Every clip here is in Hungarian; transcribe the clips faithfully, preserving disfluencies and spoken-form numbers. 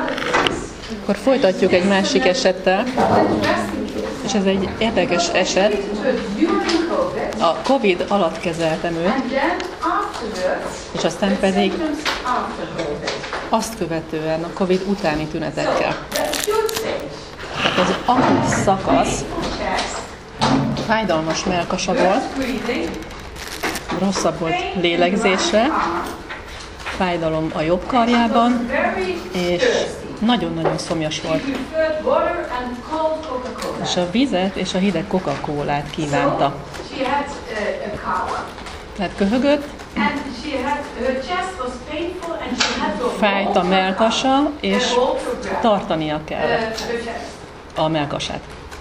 Akkor folytatjuk egy másik esettel, és ez egy érdekes eset. A Covid alatt kezeltem őt, és aztán pedig azt követően a Covid utáni tünetekkel. Tehát az akut szakasz fájdalmas mellkasa volt, rosszabb volt lélegzésre, fájdalom a jobb karjában, és nagyon-nagyon szomjas volt. És a vizet és a hideg Coca-Colát kívánta. Tehát köhögött, fájt a mellkasa, és tartania kellett a mellkasát.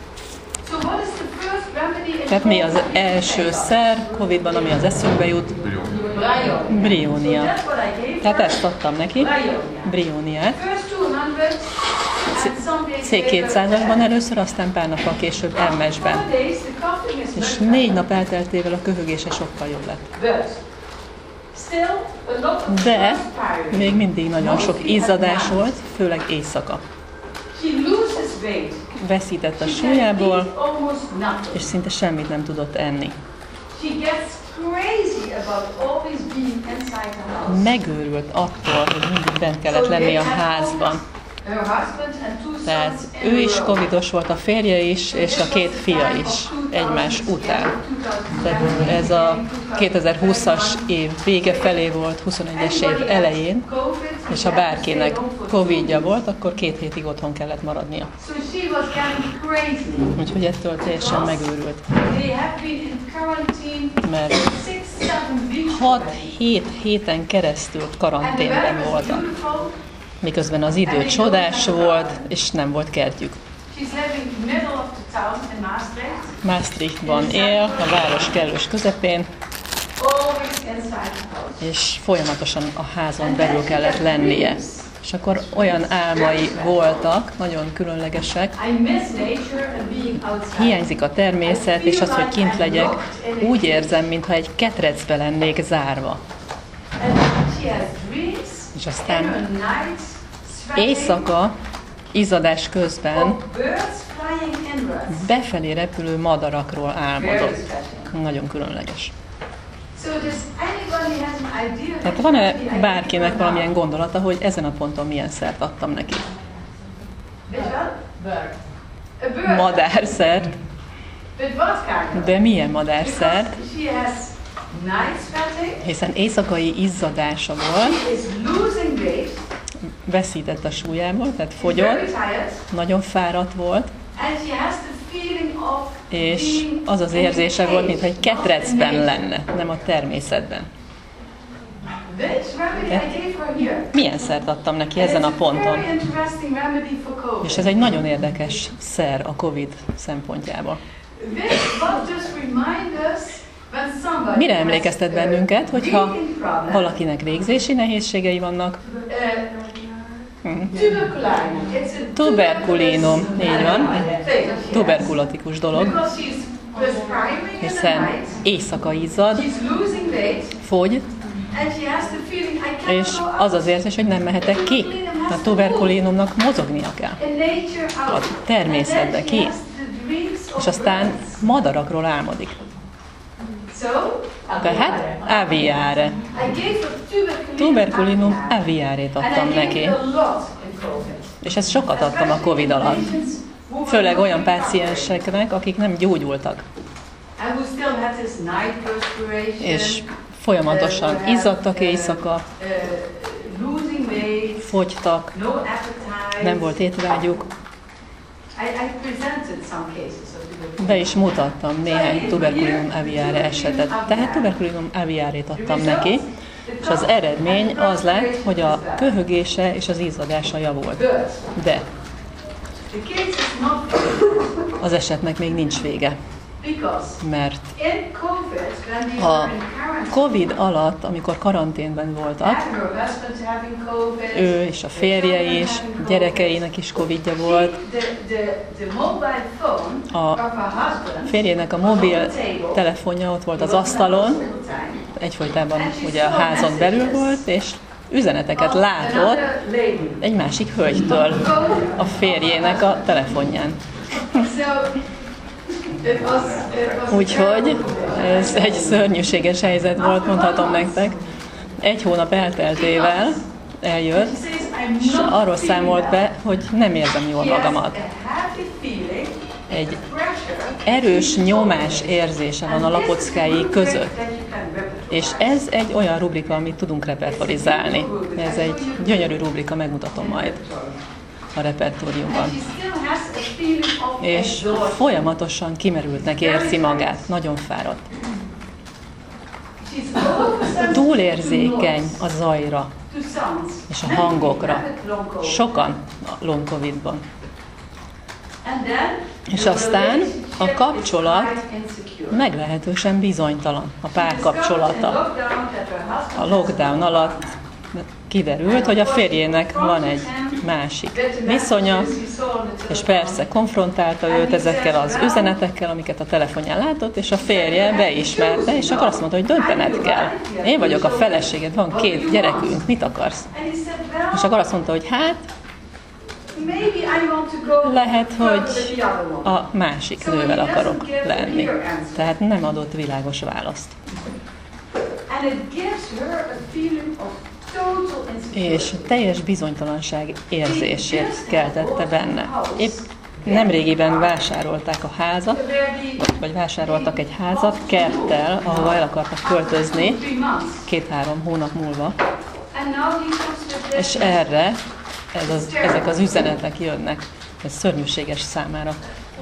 Tehát mi az első szer Covidban, ami az eszünkbe jut? Briónia. Tehát ezt adtam neki, brióniát. cé kétszázasban először, aztán pár nappal később em esben. És négy nap elteltével a köhögése sokkal jobb lett. De még mindig nagyon sok izzadás volt, főleg éjszaka. Veszített a súlyából, és szinte semmit nem tudott enni. Megőrült attól, hogy mindig bent kellett lenni a házban. Tehát ő is covidos volt, a férje is, és a két fia is egymás után. Tehát ez a kétezer-húszas év vége felé volt, huszonegyes év elején, és ha bárkinek covidja volt, akkor két hétig otthon kellett maradnia. Úgyhogy ettől teljesen megőrült. Mert hat-hét héten keresztül karanténben voltak. Miközben az idő csodás volt, és nem volt kertjük. Maastrichtban él, a város kellős közepén, és folyamatosan a házon belül kellett lennie. És akkor olyan álmai voltak, nagyon különlegesek. Hiányzik a természet, és az, hogy kint legyek, úgy érzem, mintha egy ketrecbe lennék zárva. És aztán éjszaka, izzadás közben befelé repülő madarakról álmodott. Nagyon különleges. Tehát van-e bárkinek valamilyen gondolata, hogy ezen a ponton milyen szert adtam neki? Madárszert. De milyen madárszert? Hiszen éjszakai izzadása volt, veszített a súlyából, tehát fogyott, nagyon fáradt volt, és az az érzése volt, mintha egy ketrecben lenne, nem a természetben. De milyen szert adtam neki ezen a ponton? És ez egy nagyon érdekes szer a Covid szempontjából. Mire emlékeztet bennünket, hogyha valakinek végzési nehézségei vannak? Hmm. Tuberkulinum, így van, tuberkulatikus dolog, hiszen éjszaka izzad, fogy, és az az érzés, hogy nem mehetek ki. A tuberkulinumnak mozognia kell. A természetbe ki. És aztán madarakról álmodik. Tehát aviare. Tuberkulinum aviárét adtam neki. És ezt sokat adtam a Covid alatt. Főleg olyan pácienseknek, akik nem gyógyultak. És folyamatosan izzadtak éjszaka, fogytak, nem volt étvágyuk. Be is mutattam néhány tuberkulinum aviare esetet. Tehát tuberkulinum aviárét adtam neki, és az eredmény az lett, hogy a köhögése és az izzadása javult. De az esetnek még nincs vége. Mert a Covid alatt, amikor karanténben voltak, ő és a férje is, gyerekeinek is Covidja volt. A férjének a mobil telefonja ott volt az asztalon, egyfolytában ugye a házon belül volt, és üzeneteket látott egy másik hölgytől a férjének a telefonján. Úgyhogy ez egy szörnyűséges helyzet volt, mondhatom nektek. Egy hónap elteltével eljött, és arról számolt be, hogy nem érzem jól magamat. Egy erős nyomás érzése van a lapockái között. És ez egy olyan rubrika, amit tudunk repertorizálni. Ez egy gyönyörű rubrika, megmutatom majd a repertóriumban. És folyamatosan kimerültnek érzi magát, nagyon fáradt. Túlérzékeny a zajra és a hangokra. Sokan a long covidban. És aztán a kapcsolat meglehetősen bizonytalan, a párkapcsolata. A lockdown alatt kiderült, hogy a férjének van egy másik viszonya, és persze konfrontálta őt ezekkel az üzenetekkel, amiket a telefonján látott, és a férje beismerte, és akkor azt mondta, hogy döntened kell. Én vagyok a feleséged, van két gyerekünk, mit akarsz? És akkor azt mondta, hogy hát, lehet, hogy a másik nővel akarok lenni. Tehát nem adott világos választ. És teljes bizonytalanság érzését keltette benne. Épp nemrégiben vásárolták a házat, vagy vásároltak egy házat kerttel, ahova el akartak költözni két-három hónap múlva. És erre ez az, ezek az üzenetek jönnek. Ez szörnyűséges számára.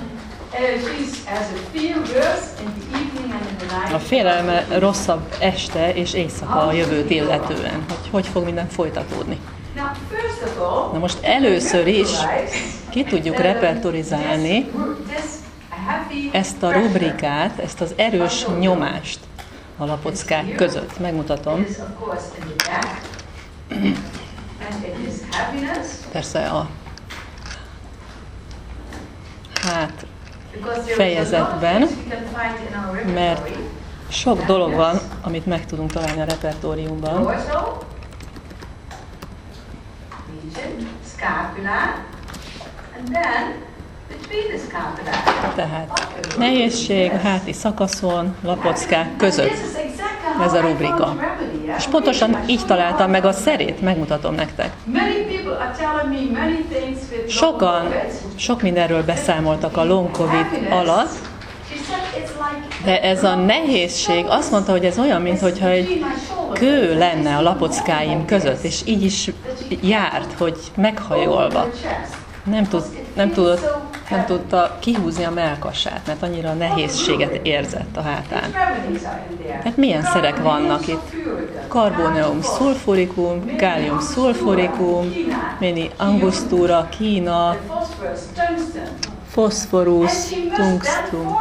A félelme rosszabb este és éjszaka a jövőt illetően, hogy hogy fog minden folytatódni. Na most először is ki tudjuk repertorizálni ezt a rubrikát, ezt az erős nyomást a lapockák között. Megmutatom. Persze a hát fejezetben, mert sok dolog van, amit meg tudunk találni a repertóriumban. Tehát nehézség, háti szakaszon, lapockák között. Ez a rubrika. És pontosan így találtam meg a szerét, megmutatom nektek. Sokan, sok mindenről beszámoltak a long covid alatt, de ez a nehézség, azt mondta, hogy ez olyan, mintha egy kő lenne a lapockáim között, és így is járt, hogy meghajolva. Nem, tud, nem, tudott, nem tudta kihúzni a mellkasát, mert annyira nehézséget érzett a hátán. Hát milyen szerek vannak itt? Carbonium sulfuricum, kálium sulfuricum, mini angostura, kína, foszforusz, tungsztum.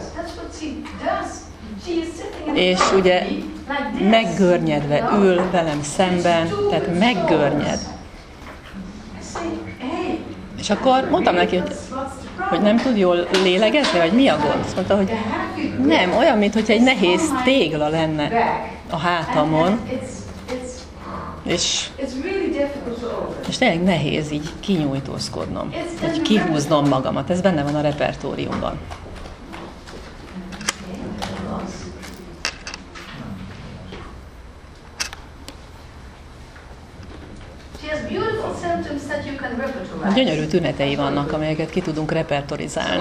És ugye meggörnyedve ül velem szemben, tehát meggörnyed. És akkor mondtam neki, hogy, hogy nem tud jól lélegezni, vagy mi a gond? Azt mondta, hogy nem, olyan, mintha egy nehéz tégla lenne a hátamon, és, és tényleg nehéz így kinyújtózkodnom, hogy kihúznom magamat. Ez benne van a repertóriumban. Gyönyörű tünetei vannak, amelyeket ki tudunk repertorizálni.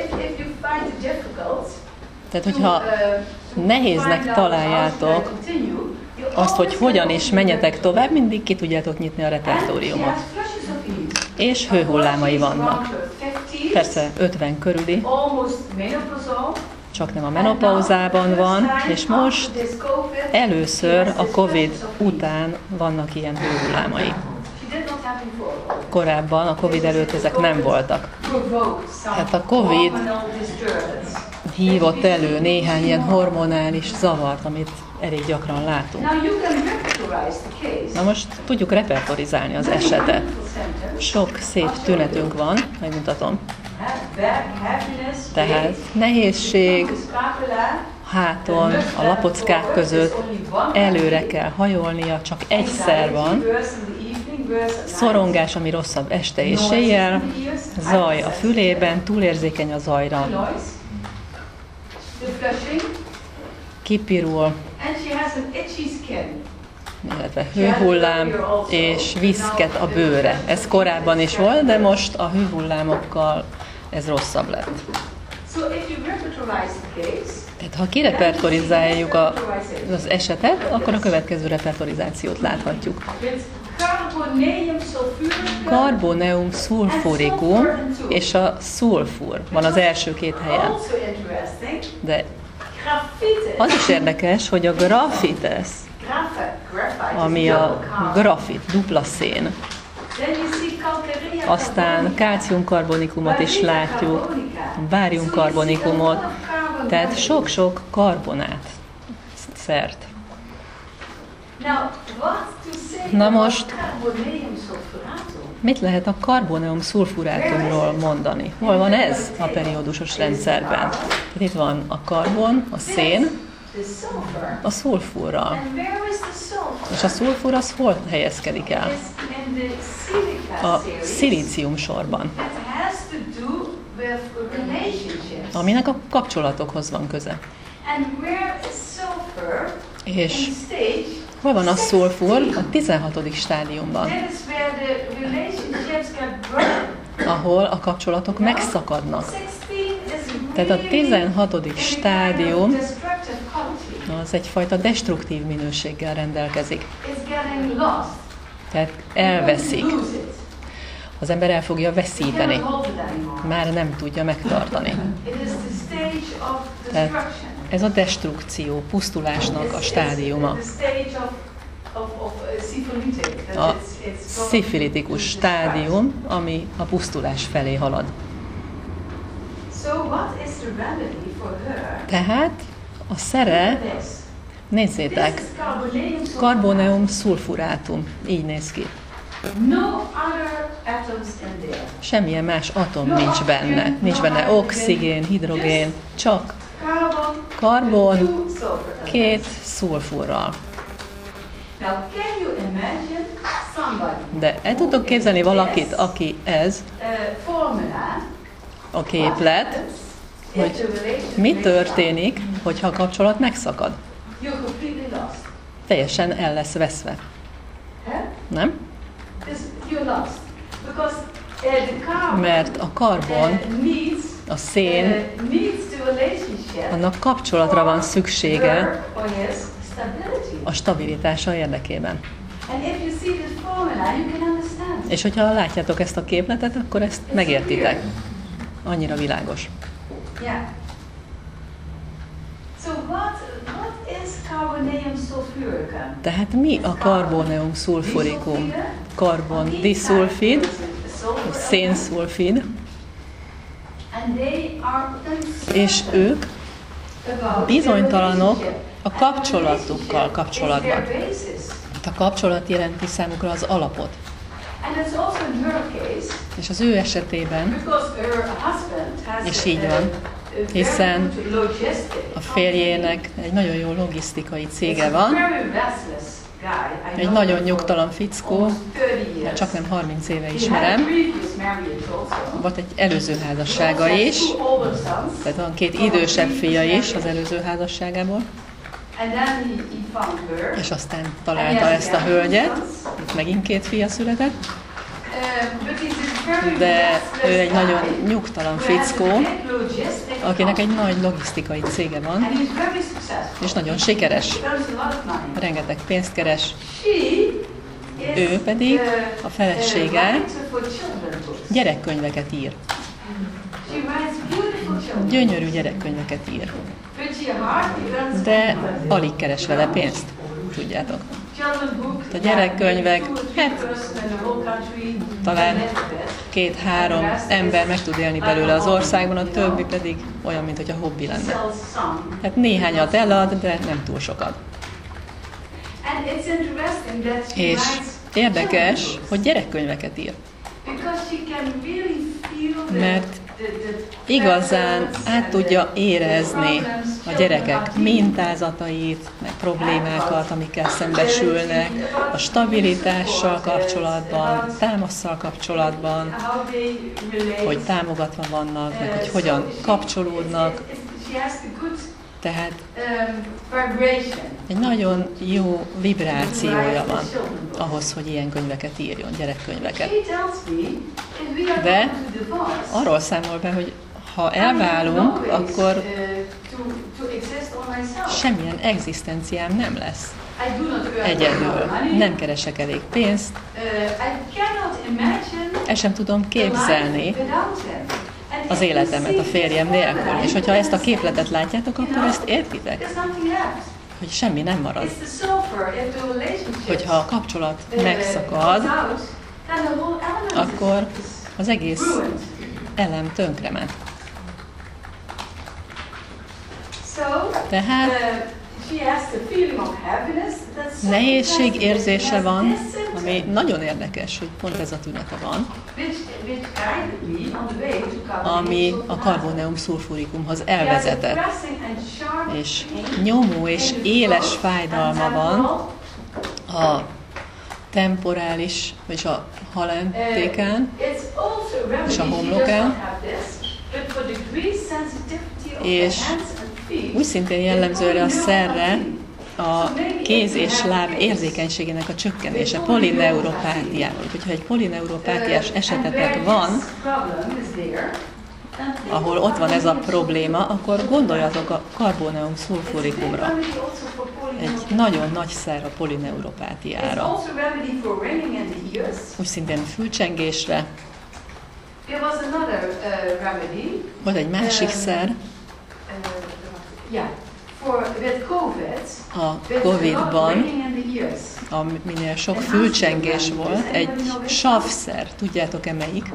Tehát, hogyha nehéznek találjátok azt, hogy hogyan is menjetek tovább, mindig ki tudjátok nyitni a repertóriumot. És hőhullámai vannak. Persze ötven körüli, csak nem a menopauzában van, és most először a Covid után vannak ilyen hőhullámai. Korábban, a Covid előtt ezek nem voltak. Hát a Covid hívott elő néhány ilyen hormonális zavart, amit elég gyakran látunk. Na most tudjuk repertorizálni az esetet. Sok szép tünetünk van, megmutatom. Tehát nehézség, háton, a lapockák között, előre kell hajolnia, csak egyszer van, szorongás, ami rosszabb este és éjjel, zaj a fülében, túlérzékeny a zajra, kipirul, illetve hőhullám, és viszket a bőre. Ez korábban is volt, de most a hőhullámokkal ez rosszabb lett. Tehát ha kirepertorizáljuk a, az esetet, akkor a következő repertorizációt láthatjuk. Carbonium sulfuricum és a szulfur van az első két helyen. De az is érdekes, hogy a grafites, ami a grafit, dupla szén, aztán kálciumkarbonikumot is látjuk, báriumkarbonikumot, tehát sok-sok karbonát szert. Na most, mit lehet a carbonium sulfurátumról mondani? Hol van ez a periódusos rendszerben? Itt van a karbon, a szén, a szulfurral. És a szulfur az hol helyezkedik el? A szilícium sorban, aminek a kapcsolatokhoz van köze. És hol van a szulfur? A tizenhatodik stádiumban, ahol a kapcsolatok megszakadnak. Tehát a tizenhatodik stádium az egyfajta destruktív minőséggel rendelkezik. Tehát elveszik. Az ember el fogja veszíteni. Már nem tudja megtartani. Tehát ez a destrukció, pusztulásnak a stádiuma. A szifilitikus stádium, ami a pusztulás felé halad. Tehát a szere, nézzétek, carbonium sulfurátum, így néz ki. Semmilyen más atom nincs benne. Nincs benne oxigén, hidrogén, csak karbon, két szulfurral. De el tudtok képzelni valakit, aki ez, a képlet, hogy mi történik, hogyha a kapcsolat megszakad? Teljesen el lesz veszve. Nem? Mert a karbon, a szén, annak kapcsolatra van szüksége a stabilitása érdekében. És hogyha látjátok ezt a képletet, akkor ezt megértitek. Annyira világos. Tehát mi a carbonium sulfuricum? Karbon diszulfid, szénszulfid, és ők bizonytalanok a kapcsolatukkal kapcsolatban. A kapcsolat jelenti számukra az alapot. És az ő esetében, és így van, hiszen a férjének egy nagyon jó logisztikai cége van, egy nagyon nyugtalan fickó, csak nem harminc éve ismerem, volt egy előző házassága is, tehát van két idősebb fia is az előző házasságából, és aztán találta ezt a hölgyet, itt megint két fia született, de ő egy nagyon nyugtalan fickó, akinek egy nagy logisztikai cége van, és nagyon sikeres, rengeteg pénzt keres. Ő pedig, a felesége, gyerekkönyveket ír. Gyönyörű gyerekkönyveket ír. De alig keres vele pénzt, tudjátok. A gyerekkönyvek, hát talán két-három ember meg tud élni belőle az országban, a többi pedig olyan, mint hogy a hobbi lenne. Hát néhányat elad, de nem túl sokat. És érdekes, hogy gyerekkönyveket ír. Mert igazán át tudja érezni a gyerekek mintázatait, meg problémákat, amikkel szembesülnek, a stabilitással kapcsolatban, támasszal kapcsolatban, hogy támogatva vannak, meg hogy hogyan kapcsolódnak. Tehát egy nagyon jó vibrációja van ahhoz, hogy ilyen könyveket írjon, gyerekkönyveket. De arról számol be, hogy ha elválunk, akkor semmilyen egzisztenciám nem lesz. Egyedül. Nem keresek elég pénzt. Ezt sem tudom képzelni az életemet a férjem nélkül. És hogyha ezt a képletet látjátok, akkor ezt értitek? Hogy semmi nem marad. Hogyha a kapcsolat megszakad, akkor az egész elem tönkrement. Tehát nehézség érzése van, ami nagyon érdekes, hogy pont ez a tünete van, ami a karbóneum szulfurikumhoz elvezetett. És nyomó és éles fájdalma van a temporális, vagyis a halentéken, és a homlokán, és úgy szintén jellemző erre a szerre a kéz és láb érzékenységének a csökkenése, polineuropátiával. Hogyha egy polineuropátiás esetetek van, ahol ott van ez a probléma, akkor gondoljatok a karbóneum szulfurikumra. Egy nagyon nagy szer a polineuropátiára. Úgy szintén a fülcsengésre. Volt egy másik szer. A Covidban, minél sok fülcsengés volt, egy savszer, tudjátok-e melyik?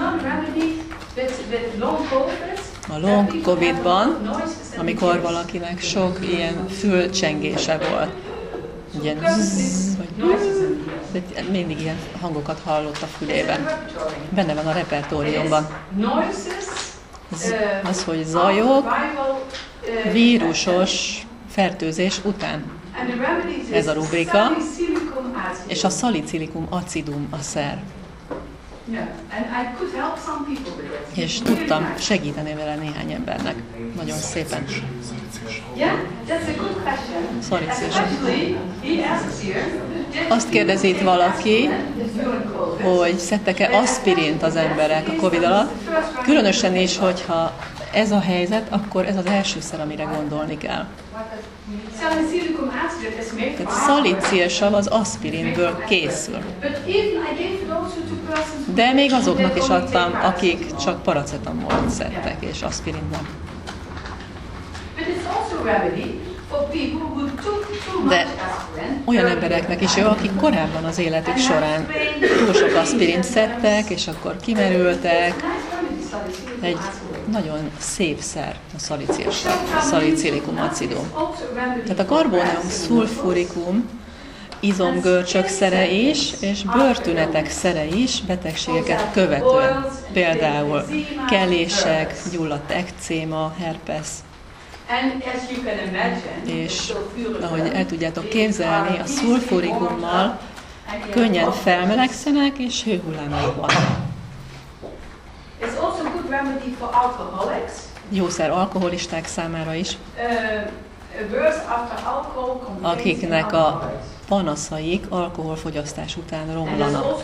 A long Covidban, amikor valakinek sok ilyen fülcsengése volt. Ilyen zzz, vagy mindig ilyen hangokat hallott a fülében. Benne van a repertóriumban. Az, az, hogy zajok, vírusos fertőzés után. Ez a rubrika, és a szalicilikum acidum a szer. És tudtam segíteni vele néhány embernek. Nagyon szépen. Szalicilikum. Azt kérdezi itt valaki, hogy szedtek-e aspirint az emberek a Covid alatt. Különösen is, hogyha ez a helyzet, akkor ez az első szer, amire gondolni kell. Tehát szalicilsav az aspirinből készül. De még azoknak is adtam, akik csak paracetamolt szedtek, és aspirint nem. De olyan embereknek is jó, akik korábban az életük során túl sok aspirint szedtek, és akkor kimerültek. Egy nagyon szép szer a szalicilsav, a szalicilikum acidum. Tehát a karbóneum szulfurikum izomgörcsök szere is, és bőrtünetek szere is betegségeket követően. Például kelések, gyulladt ekcéma, herpes. És ahogy el tudjátok képzelni, a szulfurikummal könnyen felmelegszenek, és hőhullámaik vannak. Jószer alkoholisták számára is, akiknek a panaszaik alkoholfogyasztás után romlanak,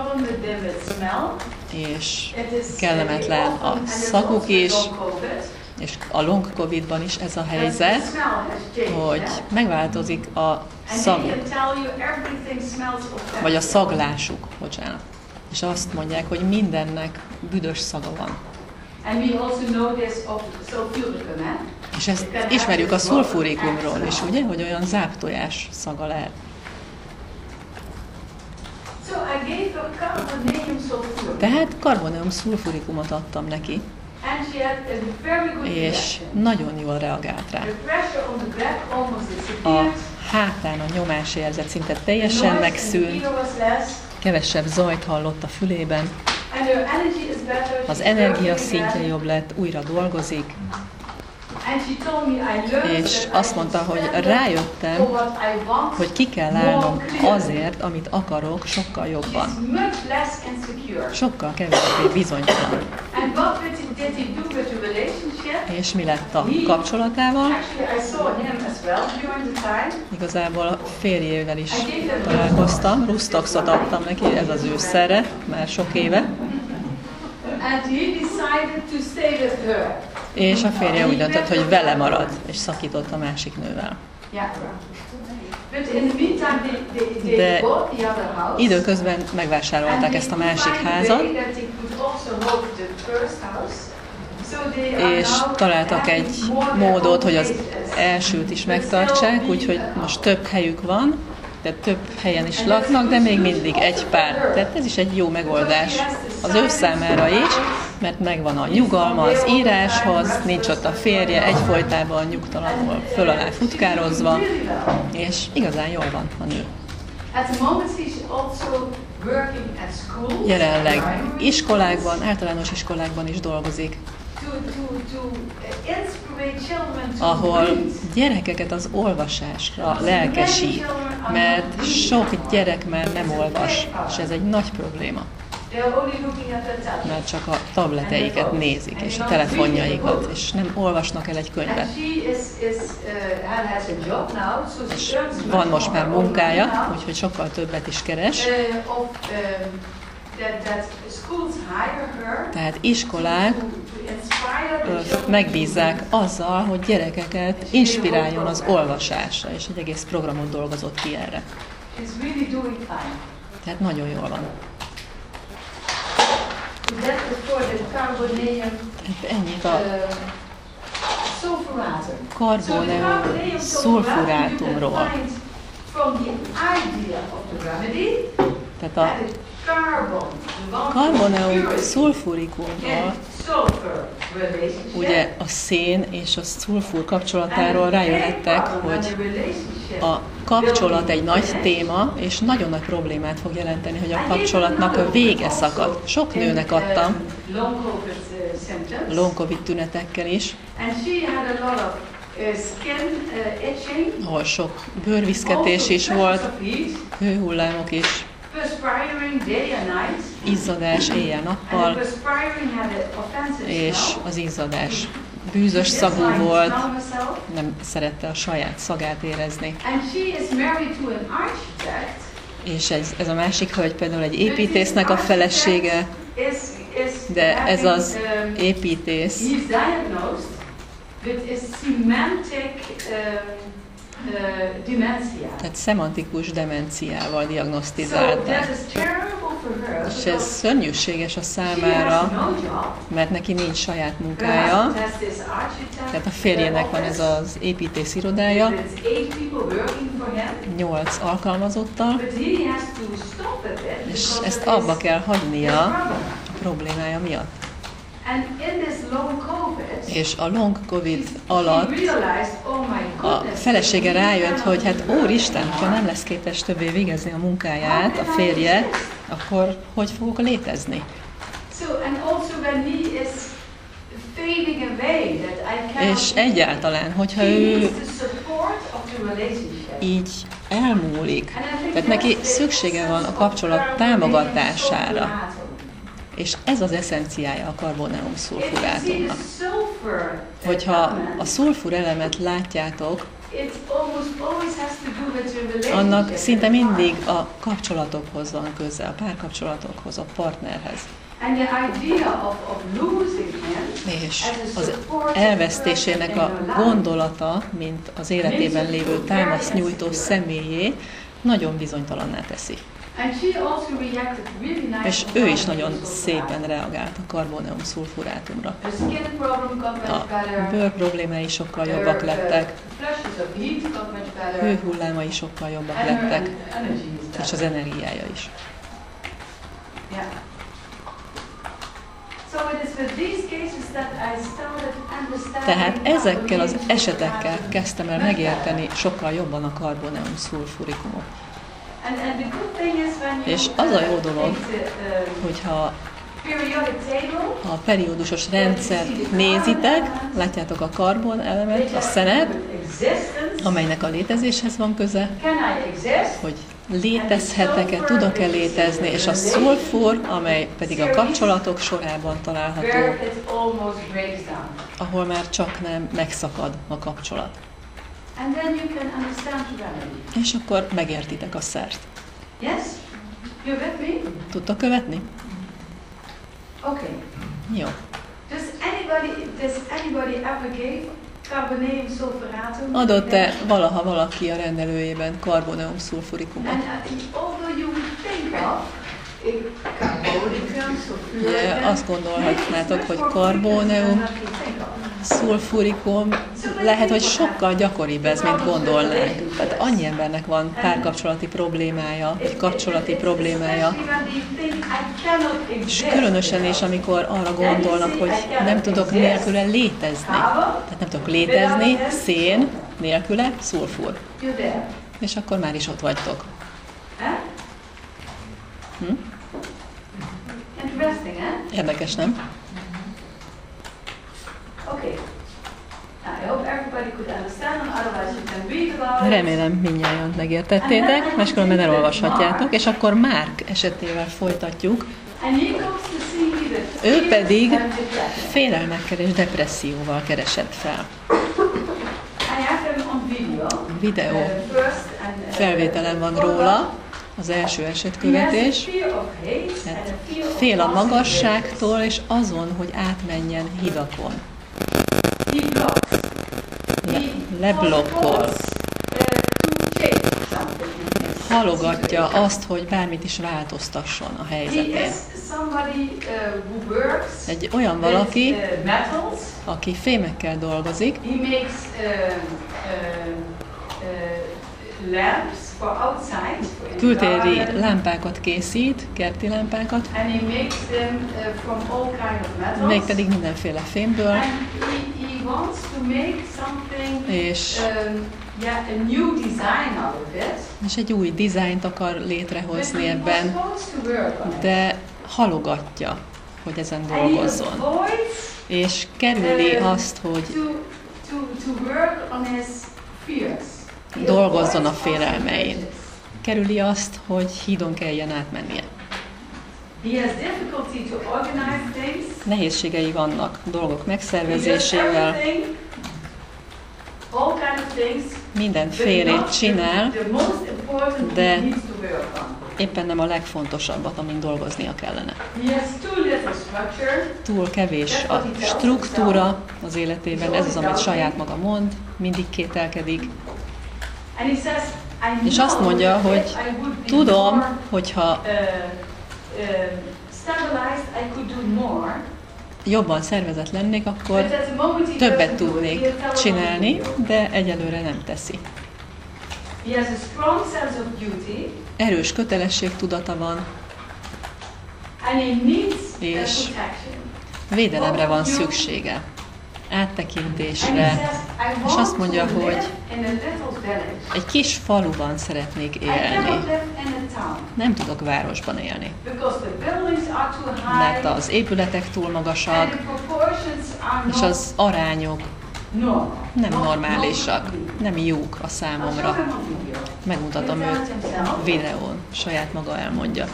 és kellemetlen a szaguk is, és a long Covidban is ez a helyzet, hogy megváltozik a szaguk, vagy a szaglásuk, bocsánat. És azt mondják, hogy mindennek büdös szaga van. És ezt ismerjük a szulfurikumról is, ugye, hogy olyan záptojás szaga lehet. Tehát karbóneum szulfurikumot adtam neki, és nagyon jól reagált rá. A hátán a nyomásérzet szinte teljesen megszűnt, kevesebb zajt hallott a fülében, Az energia szintje jobb lett, újra dolgozik, és azt mondta, hogy rájöttem, hogy ki kell állnom azért, amit akarok, sokkal jobban. Sokkal kevésbé bizonytalan. És mi lett a kapcsolatával? Igazából a férjével is találkoztam, Rustoxot adtam neki, ez az ő szere, már sok éve. És a férje úgy döntött, hogy vele marad, és szakított a másik nővel. De időközben megvásárolták ezt a másik házat, és találtak egy módot, hogy az elsőt is megtartsák, úgyhogy most több helyük van, de több helyen is laknak, de még mindig egy pár. Tehát ez is egy jó megoldás az ő számára is, mert megvan a nyugalma az íráshoz, nincs ott a férje, egyfolytában nyugtalanul föl alá futkározva, és igazán jól van a nő. Jelenleg iskolákban, általános iskolákban is dolgozik, ahol gyerekeket az olvasásra lelkesít, mert sok gyerek már nem olvas, és ez egy nagy probléma. Mert csak a tableteiket nézik, és a telefonjaikat, és nem olvasnak el egy könyvet. És van most már munkája, úgyhogy sokkal többet is keres. Tehát iskolák megbízzák azzal, hogy gyerekeket inspiráljon az olvasásra, és egy egész programot dolgozott ki erre. Tehát nagyon jól van. Ennyit a karboneum szulfurátumról. Tehát a karboneum szulfurikumról, ugye a szén és a szulfur kapcsolatáról rájöttek, hogy a kapcsolat egy nagy téma, és nagyon nagy problémát fog jelenteni, hogy a kapcsolatnak a vége szakad. Sok nőnek adtam, long covid tünetekkel is, ahol sok bőrviszketés is volt, hőhullámok is, izzadás éjjel-nappal, és az izzadás bűzös szagú volt, nem szerette a saját szagát érezni. És ez, ez a másik hölgy például egy építésznek a felesége, de ez az építész tehát szemantikus demenciával diagnosztizálták. És ez szörnyűséges a számára, mert neki nincs saját munkája. Tehát a férjének van ez az építész irodája, nyolc alkalmazottal, és ezt abba kell hagynia a problémája miatt. És a long covid alatt a felesége rájött, hogy hát úristen, ha nem lesz képes többé végezni a munkáját, a férje, akkor hogy fogok létezni? És egyáltalán, hogyha ő így elmúlik, tehát neki szüksége van a kapcsolat támogatására, és ez az eszenciája a karboneum szulfurátumnak. Hogyha a szulfur elemet látjátok, annak szinte mindig a kapcsolatokhoz van köze, a párkapcsolatokhoz, a partnerhez. És az elvesztésének a gondolata, mint az életében lévő támasznyújtó személyé, nagyon bizonytalanná teszi. És ő is nagyon szépen reagált a karboneum szulfurátumra. A bőr problémái sokkal jobbak lettek, hőhullámai sokkal jobbak lettek, és az energiája is. Tehát ezekkel az esetekkel kezdtem el megérteni sokkal jobban a karboneum szulfurikumot. És az a jó dolog, hogyha a periódusos rendszert nézitek, látjátok a karbon elemet, a szenet, amelynek a létezéshez van köze, hogy létezhetek-e, tudok-e létezni, és a szulfur, amely pedig a kapcsolatok sorában található, ahol már csak nem megszakad a kapcsolat. És akkor megértitek a szert. Tudtok követni? Okay. Jó. Does anybody, does anybody ever give carboneum sulfuratum? Adott-e valaha valaki a rendelőjében karboneum szulfurikumot? And uh, although you would think of carbonicum, sulfurikum, yeah, azt gondolhatnátok, hogy karbóneum, szulfurikum, lehet, hogy sokkal gyakoribb ez, mint gondolnánk. Tehát annyi embernek van párkapcsolati problémája, vagy kapcsolati problémája, és különösen is, amikor arra gondolnak, hogy nem tudok nélküle létezni. Tehát nem tudok létezni, szén nélküle, szulfur. És akkor már is ott vagytok. Hm? Érdekes, nem? Remélem, mindnyájan megértettétek, máskülönben elolvashatjátok, és akkor Márk esetével folytatjuk. Ő pedig félelmekkel és depresszióval keresett fel. Videó felvételen van róla, az első esetkövetés. Hát fél a magasságtól, és azon, hogy átmenjen hidakon. Le, leblokkol. Halogatja azt, hogy bármit is változtasson a helyzetén. Egy olyan valaki, aki fémekkel dolgozik, kültéri lámpákat készít, kerti lámpákat, mégpedig mindenféle fémből, és, és egy új dizájnt akar létrehozni ebben, de halogatja, hogy ezen dolgozzon. És kerüli azt, hogy dolgozzon a félelmein. Kerüli azt, hogy hídon kelljen átmennie. Nehézségei vannak dolgok megszervezésével, mindenfélét csinál, de éppen nem a legfontosabbat, amin dolgoznia kellene. Túl kevés a struktúra az életében, ez az, amit saját maga mond, mindig kételkedik. És azt mondja, hogy tudom, hogyha jobban szervezett lennék, akkor többet tudnék csinálni, de egyelőre nem teszi. Erős kötelességtudata van, és védelemre van szüksége, áttekintésre, és azt mondja, hogy egy kis faluban szeretnék élni. Nem tudok városban élni, mert az épületek túl magasak, és az arányok nem normálisak, nem jók a számomra. Megmutatom őt videón, saját maga elmondja.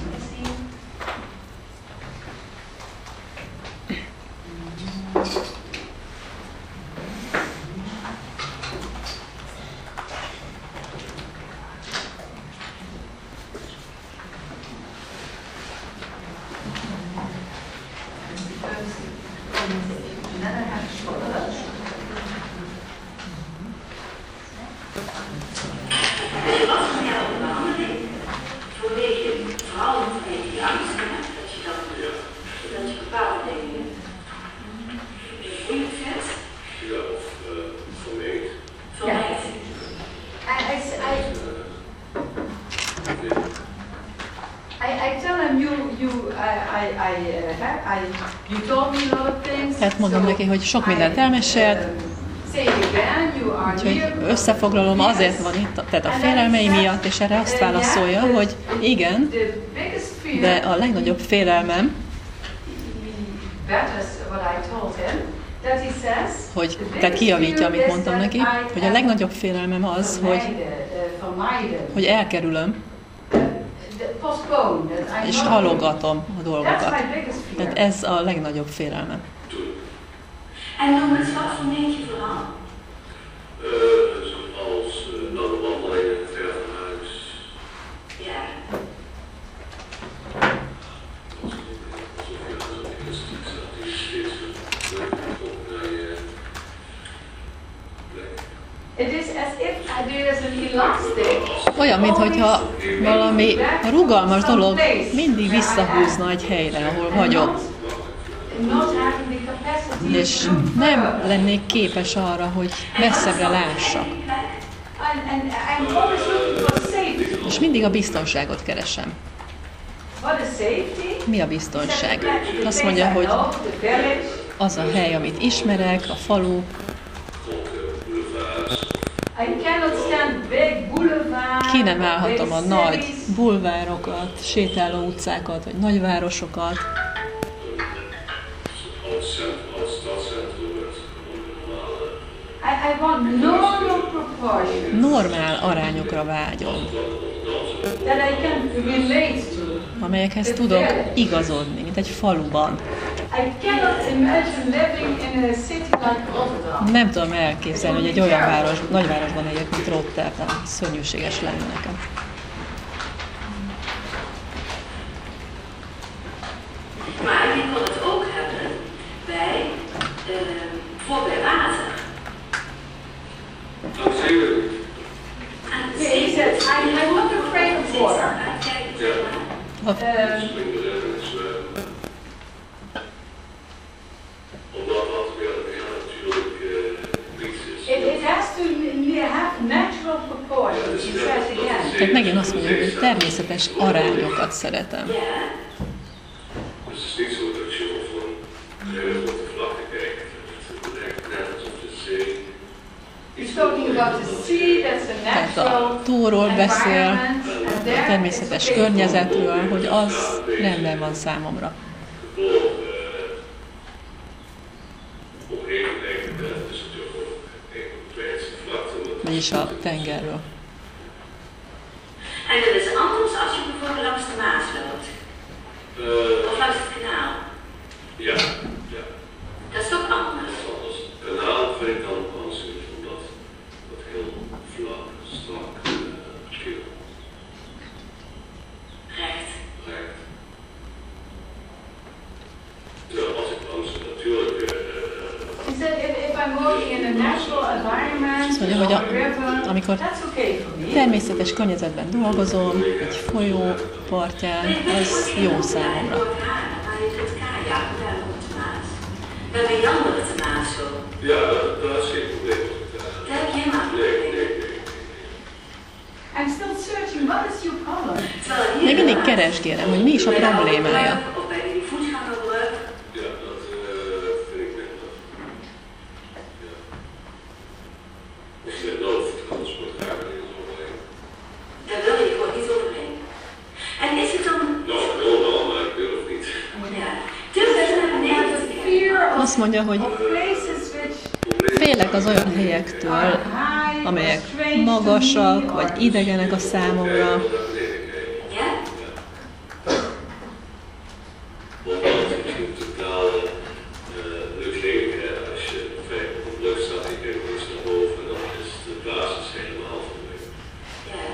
Tehát mondom neki, hogy sok mindent elmesélt, úgyhogy összefoglalom, azért van itt, tehát a félelmei miatt, és erre azt válaszolja, hogy igen, de a legnagyobb félelmem hogy te kijavítja, amit mondtam neki, hogy a legnagyobb félelmem az, hogy, hogy elkerülöm, és halogatom a dolgokat. Tehát ez a legnagyobb félelmem. En noem eens wat voor neetje vooral. Zoals lange wandelingen ver van huis. Ja. Alsof je aan zo'n elastiek staat die je steeds op naar je plek. It is as if there is an elastic. Olyan, mintha valami rugalmas dolog mindig visszahúzna egy helyre, ahol vagyok. És nem lennék képes arra, hogy messzebbre lássak. És mindig a biztonságot keresem. Mi a biztonság? Azt mondja, hogy az a hely, amit ismerek, a falu. Ki nem állhatom a nagy bulvárokat, sétáló utcákat, vagy nagyvárosokat. Normál arányokra vágyom, amelyekhez tudok igazodni, mint egy faluban. Nem tudom elképzelni, hogy egy olyan város, nagyvárosban éljek, mint Rotterdam. Szörnyűséges lenne nekem. Maar je kon het ook hebben bij, uh, voor bij water. Aan de zee. He said, I'm not afraid of water. Omdat dat weer natuurlijk niets is. It has to have natural proportions. He says again. Tehát megint azt mondja, hogy természetes arányokat szeretem. Dus het is niet zo dat je op een hele grote vlakte kijkt. Het lijkt net alsof de zee. He's talking about the sea, that's a Tehát a natural tóról beszél, environment, and a there természetes it's környezetről, hogy az rendben van számomra. Vagyis a tengerről. En dat is anders als je bijvoorbeeld langs de Maas loopt. Of langs het kanaal. Ja, ja. Dat is toch anders. Anders. Kanaal vind ik dan waanzinnig, omdat dat heel vlak, strak, kil. Recht. Recht. Terwijl als ik langs een natuurlijke. He said, if, if I'm walking in a natural environment, Azt mondja, hogy a, a river, amikor that's okay for me. természetes környezetben dolgozom, egy folyó partján, az jó számomra. Maar je kunt kajakken daar op de Maas. We hebben Jan op de Maas zo. Ja, dat is geen probleem. Daar heb je helemaal geen Nee, probleem. nee, nee. I'm still searching, what is your problem? Terwijl hier Még mindig bij de Maas, keresgélem, hogy mi is a bij de problémája. Oude of bij die voetgangerbrug, Ja, dat uh, vind ik minder. Ja. Als je nood anders wordt, ga ik er niet overheen. daar wil je gewoon niet overheen. En is het dan... Nou, ik wil wel, maar ik durf niet. Ja. Durf je naar beneden te kijken? Fear of Azt mondja, hogy places which félek az olyan helyektől, amelyek magasak, vagy idegenek a számomra. Ja? Want dat is misschien totale luchtledigheid. Als je vijf op de lucht staat, je kijkt eens naar boven, dan is de basis helemaal verlegd. Ja.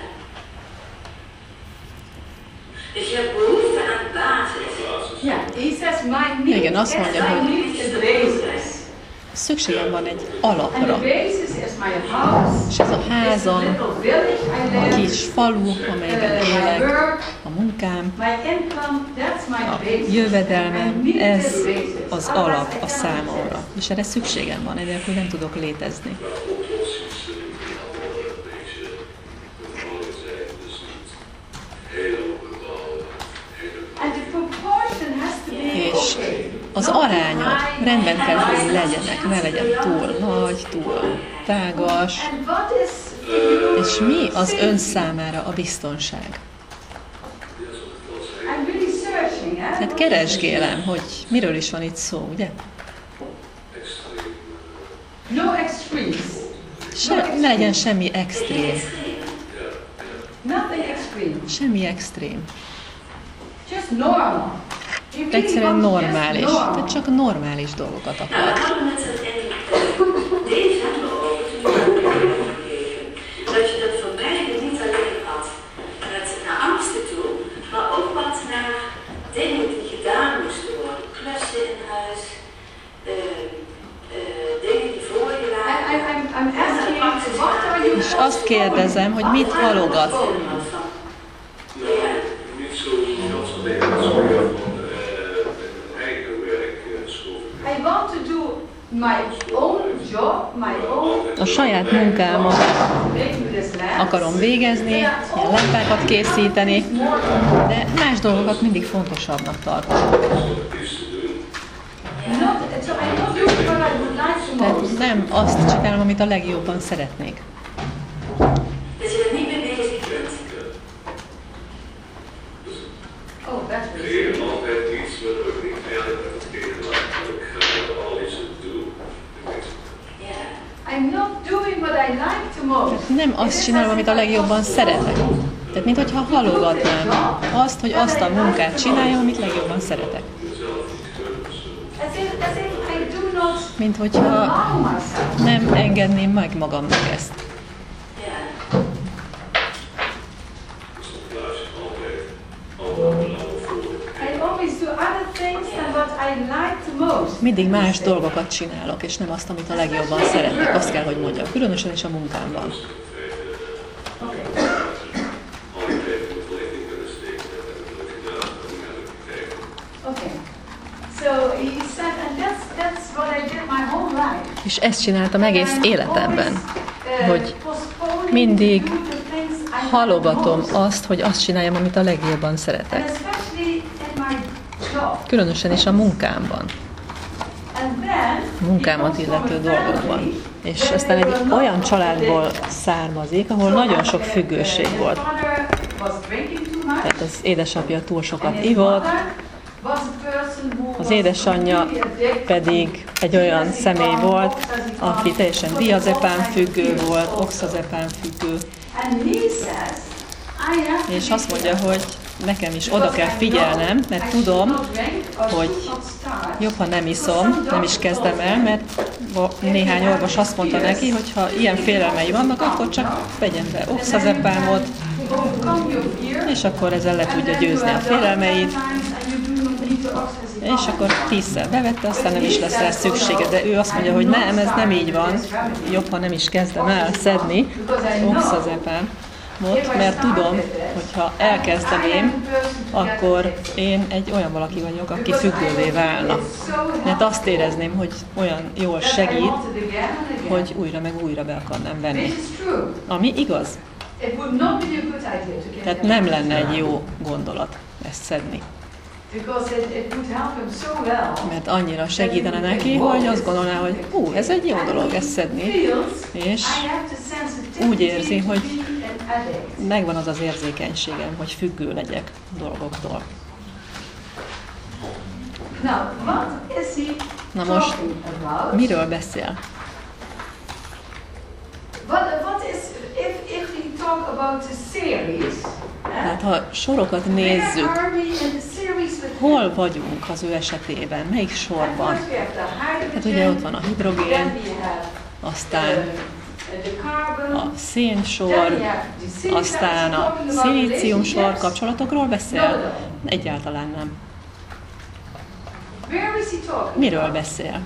Dus je hebt behoefte aan basis. Basis. yeah, he says my needs, Igen, azt mondja, yes, I hogy- need a basis. Szükségem van egy And the alapra. basis is my house, És ez a it's the házam, little village I a live, kis falu, uh, amelyben my élek, work, a munkám, my income, that's my a basis. jövedelmem, I need ez this basis. az Otherwise alap I a cannot számomra. exist. És erre szükségem van, enélkül nem tudok létezni. Maar oplossings die allemaal een beetje vervangen zijn. Dus niet hele hoge bouwen, hele And the proportion has to be És okay. az arányok rendben kell, hogy legyenek, ne legyen túl nagy, túl tágas. And what is És mi az ön számára a biztonság? I'm really searching, eh? Hát keresgélem, hogy miről is van itt szó, ugye? No extremes. Se, ne legyen semmi extrém. Nothing extreme. Semmi extrém. Just normal. You really Egyszerűen want just normális. normal. Tehát csak normális dolgokat Nou, akar. we hadden met z'n allen deze hebben we over toen we het hebben gekeken. Dat je dat verbreden niet alleen had met naar angsten toe, maar ook wat naar dingen die gedaan moesten worden. Klussen in huis, uh, uh, dingen die voor je I, lagen. I, I'm, I'm asking you, what are you És azt kérdezem, hogy mit halogat. Nou, niet zo als alleen het schrijven van uh, eigen werk uh, schrijven. I want to do my own job, my own. A saját munkámat Making this lamp. akarom végezni, ilyen lámpákat készíteni, de más dolgokat mindig fontosabbnak tartom. Not, so I'm not doing what I would like to Tehát most. nem azt csinálom, amit a legjobban szeretnék. Dat je er niet mee bezig bent. Oh, that's Creëer really altijd iets wat ook niet eigenlijk met hetgeen wat ik graag al is het doe. Ja. I'm not doing what I like the most. Nem azt csinálom, amit a legjobban szeretek. Tehát, mint hogyha halogatnám azt, hogy azt a munkát csináljam, amit legjobban szeretek. As if, as if I do not Mint hogyha allow myself. nem engedném meg magamnak ezt. Ja. Dus dan plaats je altijd andere belangen voor. I always do other things than what I like the most. Mindig más dolgokat csinálok, és nem azt, amit a legjobban szeretek. Azt kell, hogy mondjam. Különösen is a munkámban. Okay. Al je tijd moet wel in kunnen steken. Dat heb ik nooit gedaan. Dat moet ik kijken. Okay. So he said, and that's that's what I did my whole life. És ezt csináltam egész And I'm életemben, always, uh, hogy postponing mindig to do the things I like halogatom most. azt, hogy azt csináljam, amit a legjobban And szeretek. especially in my job. Különösen is a munkámban, And then munkámat he comes from illető a dolgokban. family És where aztán they egy were not olyan családból addicted. származik, ahol nagyon sok függőség His volt. father was drinking too much. Tehát az édesapja túl And sokat his ivott, mother was a person who az was édesanyja completely addicted pedig egy olyan személy volt, aki teljesen diazepán függő volt, oxazepán függő, And he says, I have to és be azt mondja, careful. hogy nekem is oda kell figyelnem, mert tudom, hogy jobb, ha nem iszom, nem is kezdem el, mert néhány orvos azt mondta neki, hogy ha ilyen félelmei vannak, akkor csak vegyen be oxazepámot, és akkor ezzel le tudja győzni a félelmeit, és akkor tízszer bevette, aztán nem is lesz rá szüksége, de ő azt mondja, hogy nem, ez nem így van, jobb, ha nem is kezdem el szedni oxazepámot, mert tudom, hogyha elkezdem én, akkor én egy olyan valaki vagyok, aki függővé válna. Mert azt érezném, hogy olyan jól segít, hogy újra meg újra be akarnám venni. Ami igaz. Tehát nem lenne egy jó gondolat ezt szedni. Mert annyira segítene neki, hogy azt gondolná, hogy hú, ez egy jó dolog ezt szedni, és úgy érzi, hogy megvan az az érzékenységem, hogy függő legyek dolgoktól. Na most, miről beszél? Tehát ha sorokat nézzük, hol vagyunk az ő esetében, melyik sorban? Hát ugye ott van a hidrogén, aztán a szénsor, aztán a szilícium sor, kapcsolatokról beszél? Egyáltalán nem. Miről beszél?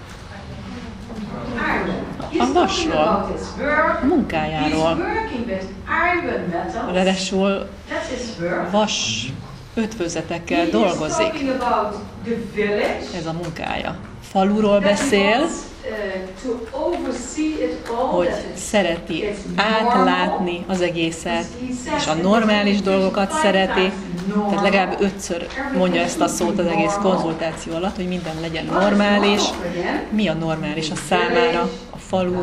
A vasról, a munkájáról. Ráadásul vas ötvözetekkel dolgozik. Ez a munkája. Faluról beszél, hogy szereti átlátni az egészet, és a normális dolgokat szereti. Tehát legalább ötször mondja ezt a szót az egész konzultáció alatt, hogy minden legyen normális. Mi a normális a számára? A falu,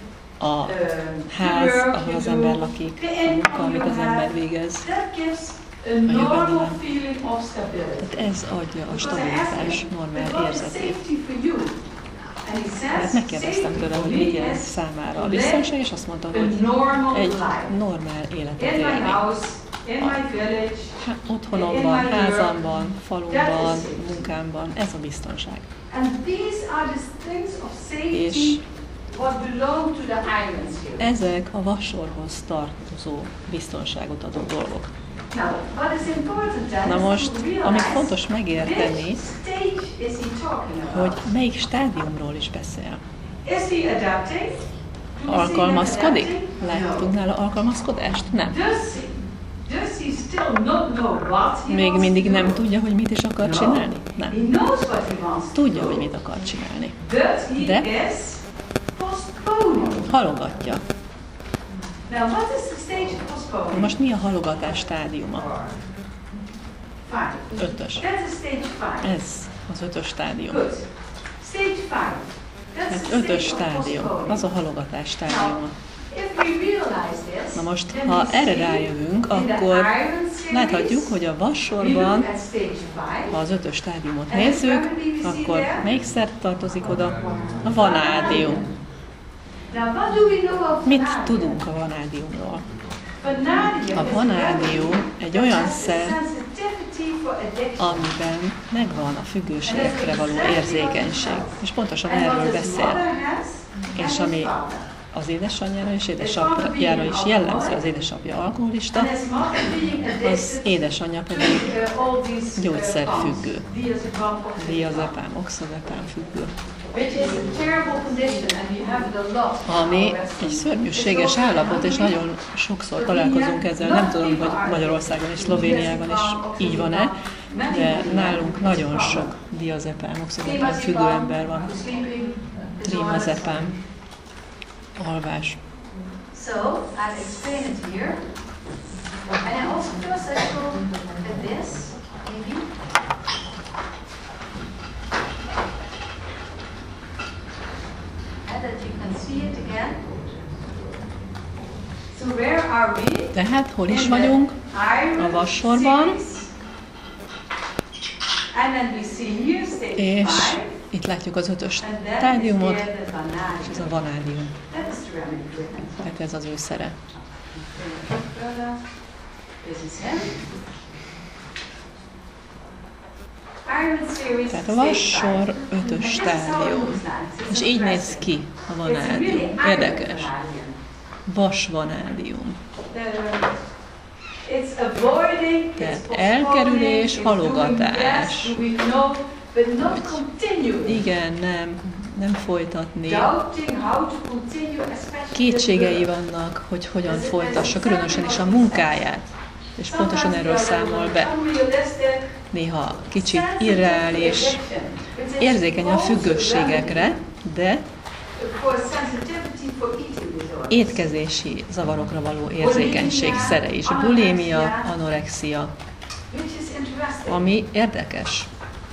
a ház, ahol az ember lakik, a munka, amit az ember végez. a normal feeling of stability. Tehát ez adja a stabilitás normál What is érzetét. safety for you? And he Hát says, megkérdeztem tőle, hogy mit jelent számára a biztonság, és azt mondta, hogy egy normál életet in my élni. house, in my village, Hát, otthonomban, házamban, falumban, munkámban, ez a biztonság. and these are the things of És safety what belong to the iron sphere. ezek a vassorhoz tartozó biztonságot adó dolgok. Now, what is important then Na is most, to amit realize fontos megérteni, which stage is he talking hogy about? melyik stádiumról is beszél. Is he adapting? Do we see him Alkalmazkodik? adapting? Láttunk nála alkalmazkodást? Nem. Does he, does he still not know what he Még wants mindig to do? nem tudja, hogy mit is akar csinálni? He Nem. knows what he wants to Tudja, do. hogy mit akar csinálni. But he De? is postponing. Halogatja. Now, what is the stage of postponing? Most mi a halogatás stádiuma? Five. Ötös. That's a stage five. Ez az ötös stádium. Good. Stage five. That's Hát the ötös stage of stádium. postponing. Az a halogatás stádiuma. If we realize this, Na most, then ha we erre see rájövünk, in the akkor iron series, láthatjuk, hogy a we vassorban, look at stage five, ha az ötös stádiumot nézzük, akkor melyik szert tartozik oda? A vanádium. Now, what do we know of Mit vanadium? tudunk a vanádiumról? Vanadium A is vanádium a egy olyan has szer, sensitivity for addiction. amiben megvan a függőségekre való érzékenység. És pontosan And what erről his beszél. mother has, És and his ami father. az édesanyjára és édesapjára is jellemző, az édesapja alkoholista, And his mother being addicted az édesanyja pedig to, uh, all these, uh, gyógyszerfüggő. pumps. Diazepam, oxazepam. diazepám, oxazepám függő. Which is a terrible condition, and we have it a lot. Ami egy szörnyűséges állapot, és nagyon sokszor találkozunk ezzel. Nem tudom, hogy Magyarországon és Szlovéniában is így van-e, de nálunk nagyon sok diazepám, oxazepám függő ember van. Trimazepám, alvás. So, I've explained it here. And I also first I go at this, maybe. And that you can see it again. So where are we? Tehát hol is vagyunk? A vassorban. And then we see here stage És five. itt látjuk az ötös And then stádiumot, is there the vanadium. és ez a vanádium. That is the remedy for him. Tehát ez az ő szere. Further. This is him. Iron series Tehát a stage vassor five. ötös And this is how it stádium. looks like. It's És így néz impressive. ki a It's really vanádium. iron Érdekes. vanadium. Vas vanádium. The- It's avoiding, Tehát it's elkerülés, postponing, it's halogatás. doing yes, doing no, but not continuing. Igen, nem, nem folytatni. Doubting how to continue, especially Kétségei the work. vannak, hogy hogyan folytassa, különösen is a munkáját. És pontosan erről számol be. Néha kicsit irreális, érzékeny a függőségekre, de étkezési zavarokra való érzékenység szere is. Bulimia, anorexia, ami érdekes.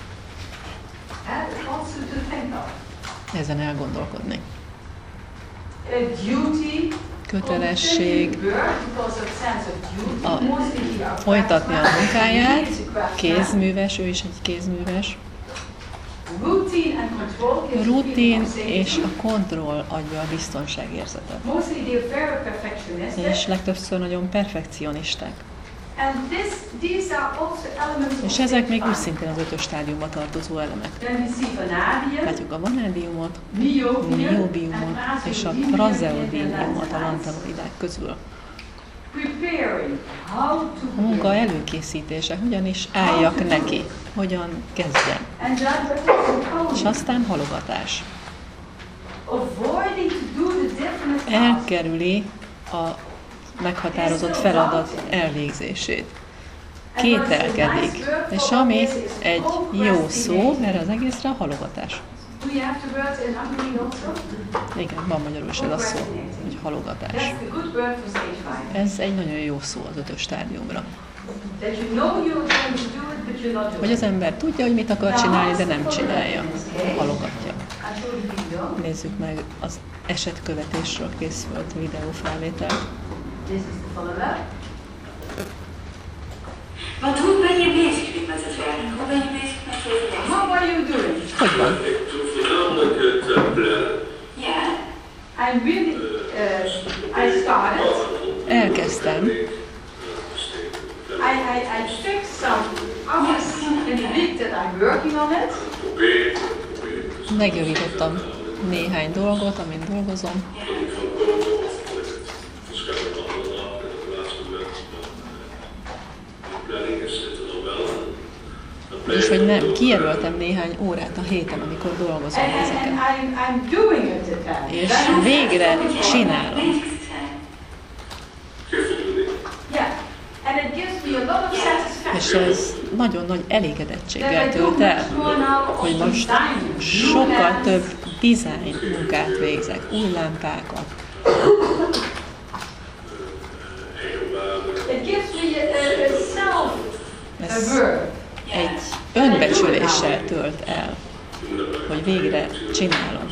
Ezen elgondolkodni. Kötelesség, a, folytatni a munkáját, kézműves, ő is egy kézműves. Rutin és a kontroll adja a biztonságérzetet. És legtöbbször nagyon perfekcionisták. És ezek még úgy szintén az ötös stádiumba tartozó elemek. Látjuk a vanádiumot, niobiumot és a prazeodíniumot a lantanoidák közül. A munka előkészítése, hogyan is álljak neki, hogyan kezdjem. És aztán halogatás. Elkerüli a meghatározott feladat elvégzését. Kételkedik. És ami egy jó szó erre az egészre, a halogatás. Igen, van magyarul is ez a szó, hogy halogatás. Ez egy nagyon jó szó az ötös stádiumra. Hogy az ember tudja, hogy mit akar csinálni, de nem csinálja. Halogatja. Nézzük meg az esetkövetésről készült videófelvételt. Want hoe ben je bezig nu met het werk? Hoe ben je bezig met je overleg? How are you doing? Hogy van? Ik doe voornamelijk het uh, plannen. Ja. I really, uh, I started. Elkezdtem. I, I, I fixed some hours in the week that I'm working on it. Megjavítottam néhány dolgot, amin dolgozom. És hogy nem, kijelöltem néhány órát a héten, amikor dolgozom And, and, and ezeken. I'm, I'm doing it then. És végre csinálom. Yeah. And it gives me a lot of És satisfaction. ez nagyon nagy elégedettséggel tölt el, hogy most sokkal több design munkát végzek, új lámpákat. It gives me a, a, a self Ez a word. egy önbecsüléssel tölt el, hogy végre csinálom.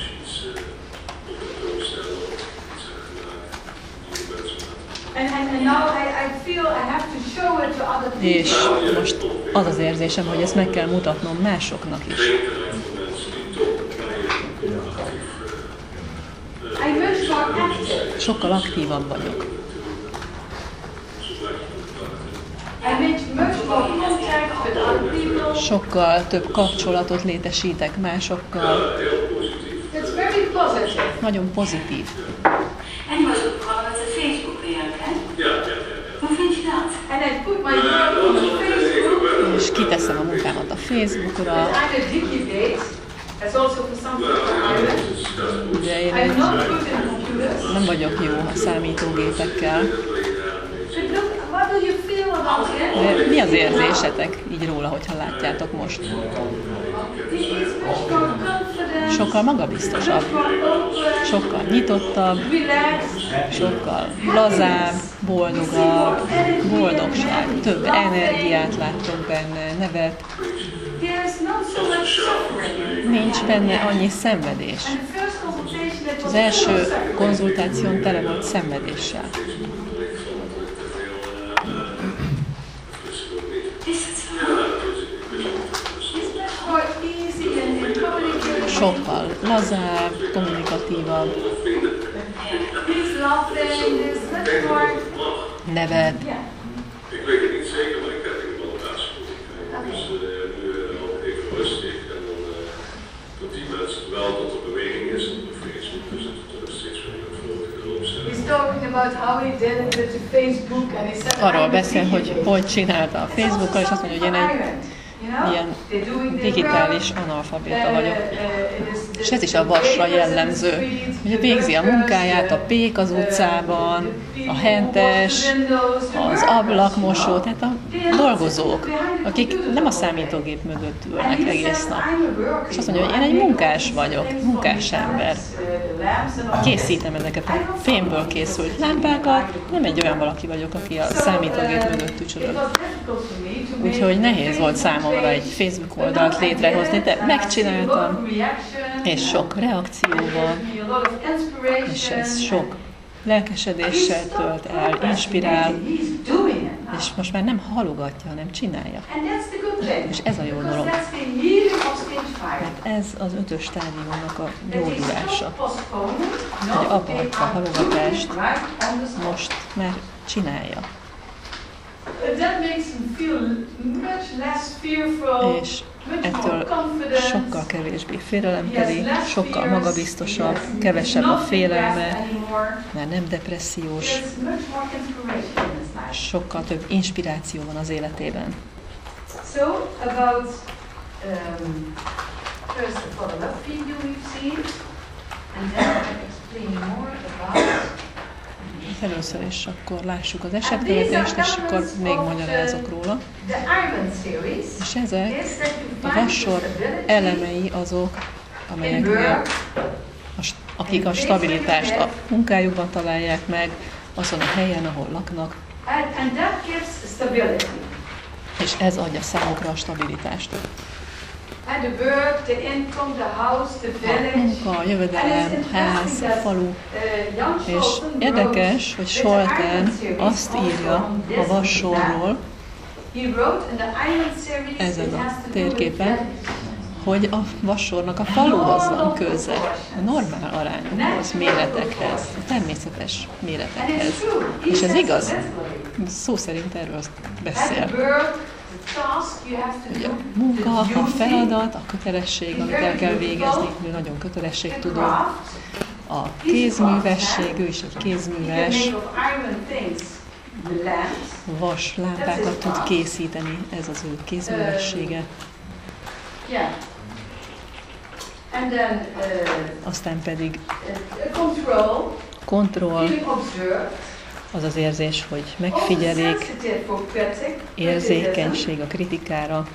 And, and, and now I, I feel I have to show it to other people. És most az az érzésem, hogy ezt meg kell mutatnom másoknak is. I'm much more active. Sokkal aktívabb vagyok. I make much more contact with other people. Sokkal több kapcsolatot létesítek másokkal. It's very positive. Nagyon pozitív. En je was ook begonnen met het Facebook-werk, hè? Ja, ja, ja. Hoe vind je dat? And I put my work on Facebook. És kiteszem a munkámat a Facebookra. I'm a digi-base. That's also for some people. Ugye én I'm egy, not good in computers. nem vagyok jó a számítógépekkel. But look, what do you feel about it? De mi az érzésetek így róla, hogyha látjátok most? He's much more confident. Sokkal magabiztosabb, sokkal nyitottabb, sokkal lazább, boldogabb, boldogság, több energiát láttok benne, nevet, nincs benne annyi szenvedés. Az első konzultáción tele volt szenvedéssel. Sokkal lazább, kommunikatívabb, nevet. Ik weet het niet zeker, maar ik heb in ieder geval een aanspoeling. Dus uh, nu uh, al even rustig en dan uh, dat die mensen wel tot de beweging is op de Facebook, dus dat er steeds weer een grote groep zijn. He's talking about how he did it with the Facebook and he said Arról beszél, hogy hogy csinálta a Facebookkal, és azt mondja, hogy én egy ilyen digitális analfabéta vagyok. És ez is a vasra jellemző. Ugye végzi a munkáját, a pék az utcában, a hentes, az ablakmosó, tehát a dolgozók, akik nem a számítógép mögött ülnek egész nap. És azt mondja, hogy én egy munkás vagyok, munkás ember. Készítem ezeket a fémből készült lámpákat, nem egy olyan valaki vagyok, aki a számítógép mögött tücsörög. Úgyhogy nehéz volt számomra egy Facebook oldalt létrehozni, de megcsináltam, és sok reakcióval, és ez sok lelkesedéssel tölt el, inspirál, és most már nem halogatja, hanem csinálja. És ez a jó dolog. Mert ez az ötös stádiumnak a gyógyulása. Hogy abba hagyta a halogatást, most már csinálja. És ettől sokkal kevésbé félelemteli, sokkal magabiztosabb, kevesebb a félelme, már nem depressziós, sokkal több inspiráció van az életében. So, about um, first the follow-up video we've seen, and then I'll explain more about. Először is akkor lássuk az esetkövetést, és akkor még magyarázok róla. És ezek a vassor elemei azok, amelyeknél, akik a stabilitást a munkájukban találják meg, azon a helyen, ahol laknak. És ez adja számukra a stabilitást. A munka, a jövedelem, ház, a falu. És érdekes, hogy Scholten azt írja a vassorról, ezen a térképen, hogy a vassornak a faluhoz van köze, a normál arányokhoz, méretekhez, a természetes méretekhez. És ez igaz. Szó szerint erről beszél. Ugye a munka, a feladat, a kötelesség, amit el kell végezni, ő nagyon kötelességtudó. A kézművesség, ő is egy kézműves, vas lámpákat tud készíteni, ez az ő kézművessége. Aztán pedig kontroll, az az érzés, hogy megfigyelik, érzékenység a kritikára.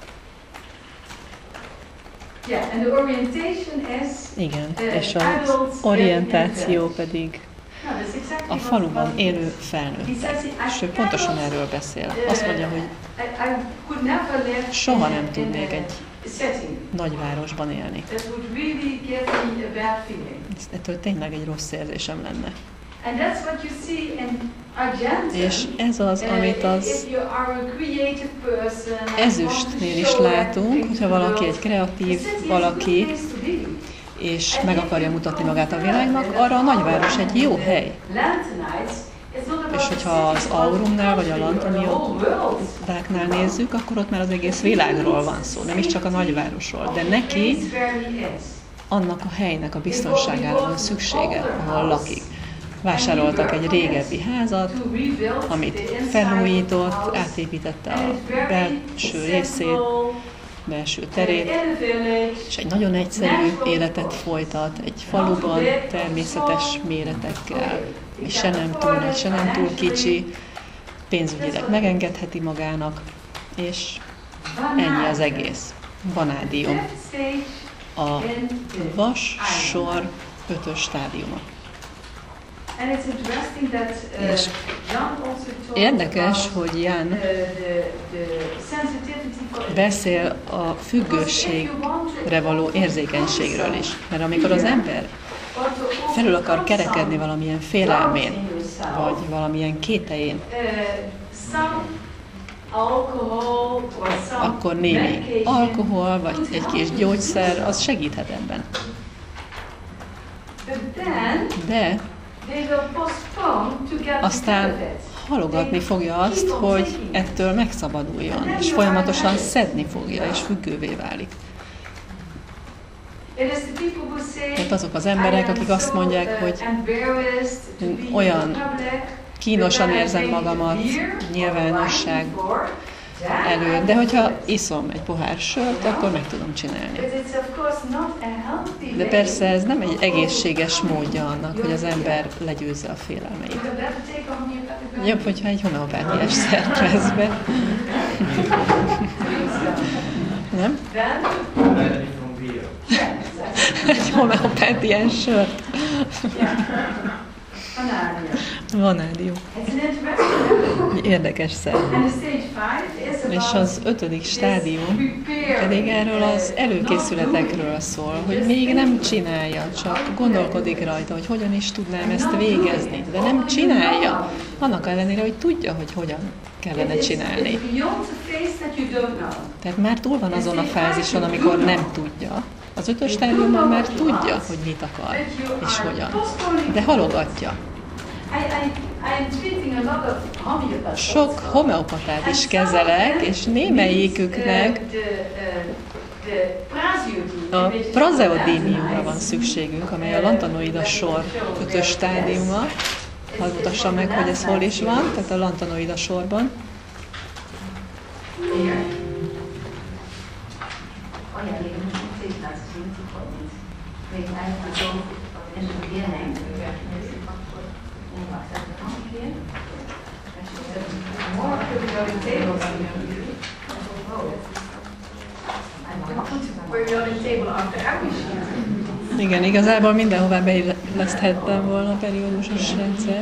Igen, és az orientáció pedig a faluban élő felnőttek. És ő pontosan erről beszél. Azt mondja, hogy soha nem tudnék egy nagyvárosban élni. Ettől tényleg egy rossz érzésem lenne. És ez az, amit az ezüstnél is látunk, hogyha valaki egy kreatív valaki, és meg akarja mutatni magát a világnak, arra a nagyváros egy jó hely. És hogyha az Aurumnál vagy a Lantaniódáknál nézzük, akkor ott már az egész világról van szó, nem is csak a nagyvárosról. De neki annak a helynek a biztonságára van szüksége, ahol lakik. Vásároltak egy régebbi házat, amit felújított, átépítette a belső részét, belső terét, és egy nagyon egyszerű életet folytat, egy faluban, természetes méretekkel, és se nem túl nagy, se nem túl kicsi, pénzügyileg megengedheti magának, és ennyi az egész. Vanádium. A vas-sor ötös stádiuma. És érdekes, hogy Jan beszél a függőségre való érzékenységről is. Mert amikor az ember felül akar kerekedni valamilyen félelmén, vagy valamilyen kételjén, akkor némi alkohol, vagy egy kis gyógyszer, az segíthet ebben. De aztán halogatni fogja azt, hogy ettől megszabaduljon, és folyamatosan szedni fogja, és függővé válik. Tehát azok az emberek, akik azt mondják, hogy olyan kínosan érzem magamat nyilvánosság előtt, de hogyha iszom egy pohár sört, akkor meg tudom csinálni. De persze ez nem egy egészséges módja annak, hogy az ember legyőzze a félelmeit. Jobb, hogyha egy homeopátiás szert vesz be. Nem? Egy homeopátiás sört. Vanádium. Érdekes szer. És az ötödik stádium pedig erről az előkészületekről szól, hogy még nem csinálja, csak gondolkodik rajta, hogy hogyan is tudnám ezt végezni, de nem csinálja. Annak ellenére, hogy tudja, hogy hogyan kellene csinálni. Tehát már túl van azon a fázison, amikor nem tudja. Az ötös stádiumban már tudja, hogy mit akar és hogyan, de halogatja. Sok homeopatát is kezelek, és némelyiküknek a prazeodémiumra van szükségünk, amely a lantanoida sor ötös stádiuma. Hadd mutassam meg, hogy ez hol is van, tehát a lantanoida sorban. Igen, igazából mindenhová beilleszthettem volna a periódusos rendszer.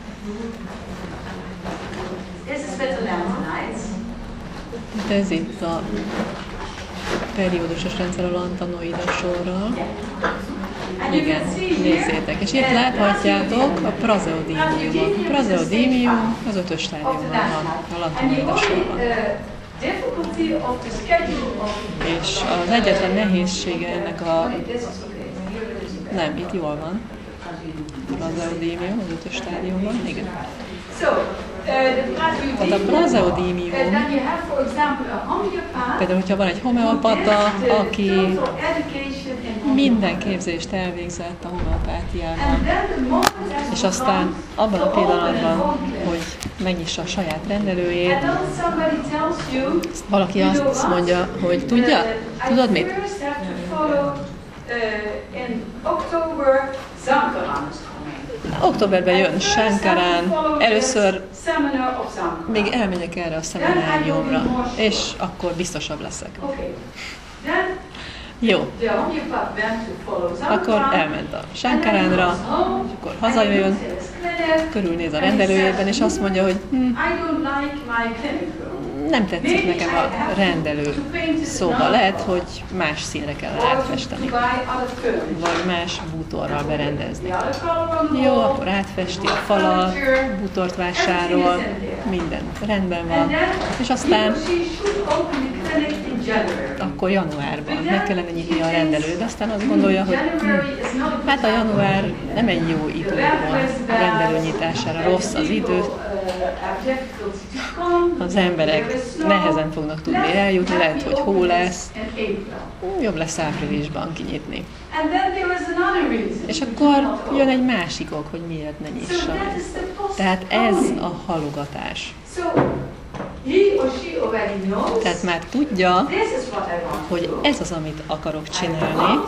Ez itt a periódusos rendszer a lantanoida sorral. Igen, nézzétek. És itt láthatjátok a prazeodímiumot. A prazeodímium az ötös stádiumban van, a lantonoidasorban. És az egyetlen nehézsége ennek a... Nem, itt jól van. Prazeodímium az ötös stádiumban, igen. Tehát a prazeodímium, például, hogyha van egy homeopata, aki minden képzést elvégzett a homeopátiában, és aztán abban a pillanatban, hogy megnyissa a saját rendelőjét, valaki azt mondja, hogy tudja, tudod mit? Októberben jön Sankaran, először még elmegyek erre a szemináriumra, és akkor biztosabb leszek. Jó. Akkor elment a Sankaranra, és akkor hazajön, körülnéz a rendelőjében, és azt mondja, hogy hm, nem tetszik nekem a rendelő. Szóval lehet, hogy más színre kell átfesteni, vagy más bútorral berendezni. Jó, akkor átfesti a falat, bútort vásárol, minden rendben van, és aztán akkor januárban meg kellene nyitni a rendelőt, de aztán azt gondolja, hogy hm, hát a január nem egy jó időpont rendelő nyitására, rossz az idő, az emberek nehezen fognak tudni eljutni, lehet, hogy hó lesz, jobb lesz áprilisban kinyitni. És akkor jön egy másik ok, hogy miért ne nyissa. Tehát ez a halogatás. Tehát már tudja, hogy ez az, amit akarok csinálni,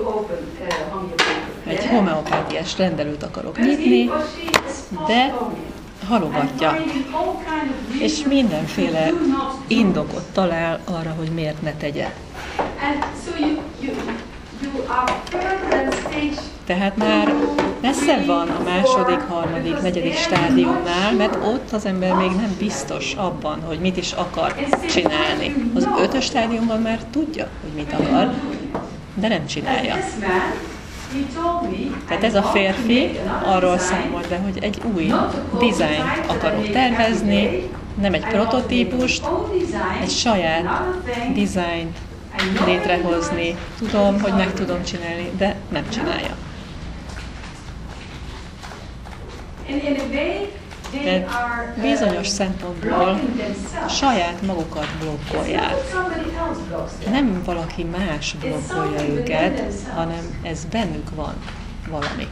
egy homeopátiás rendelőt akarok nyitni, de halogatja, és mindenféle indokot talál arra, hogy miért ne tegye. Tehát már messze van a második, harmadik, negyedik stádiumnál, mert ott az ember még nem biztos abban, hogy mit is akar csinálni. Az ötös stádiumban már tudja, hogy mit akar, de nem csinálja. Tehát ez a férfi arról számolt be, hogy egy új dizájnt akarok tervezni, nem egy prototípust, egy saját dizájnt létrehozni. Tudom, hogy meg tudom csinálni, de nem csinálja. De bizonyos szempontból saját magukat blokkolják. Nem valaki más blokkolja őket, hanem ez bennük van valami.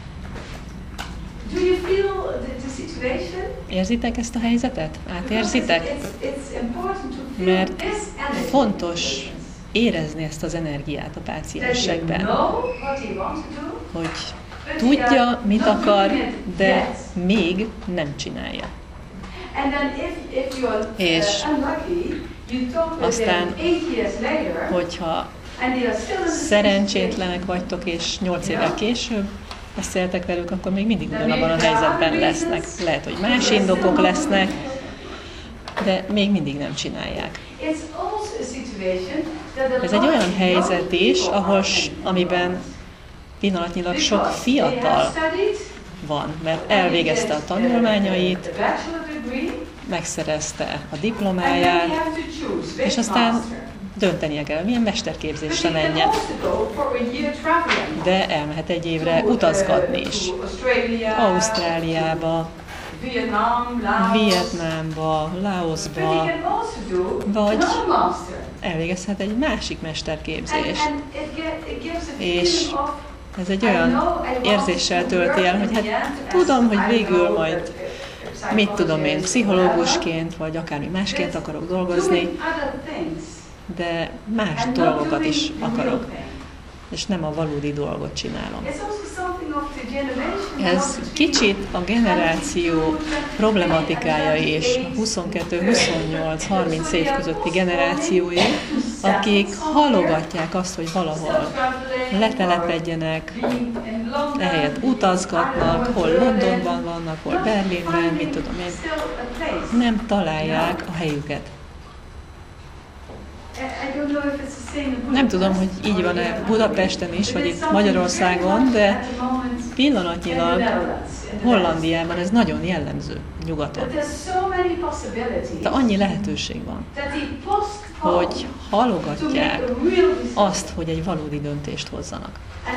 Érzitek ezt a helyzetet? Átérzitek? Mert fontos érezni ezt az energiát a páciensekben, hogy tudja, mit akar, de még nem csinálja. És aztán, hogyha szerencsétlenek vagytok, és nyolc évvel később beszéltek velük, akkor még mindig ugyanabban a helyzetben lesznek. Lehet, hogy más indokok lesznek, de még mindig nem csinálják. Ez egy olyan helyzet is, ahol, amiben pillanatnyilag sok fiatal van, mert elvégezte a tanulmányait, megszerezte a diplomáját, és aztán döntenie kell, milyen mesterképzésre menjen. De elmehet egy évre utazgatni is. Ausztráliába, Vietnámba, Laosba, vagy elvégezhet egy másik mesterképzést. És ez egy olyan érzéssel tölti el, hogy hát tudom, hogy végül majd, mit tudom én, pszichológusként, vagy akármi másként akarok dolgozni, de más dolgokat is akarok, és nem a valódi dolgot csinálom. Ez kicsit a generáció problematikája is, a huszonkettő, huszonnyolc, harminc év közötti generációi, akik halogatják azt, hogy valahol letelepedjenek, ehelyett utazgatnak, hol Londonban vannak, hol Berlinben, mit tudom én, nem találják a helyüket. Nem tudom, hogy így van-e Budapesten is, vagy itt Magyarországon, de pillanatnyilag Hollandiában ez nagyon jellemző, nyugaton. De annyi lehetőség van, hogy halogatják azt, hogy egy valódi döntést hozzanak.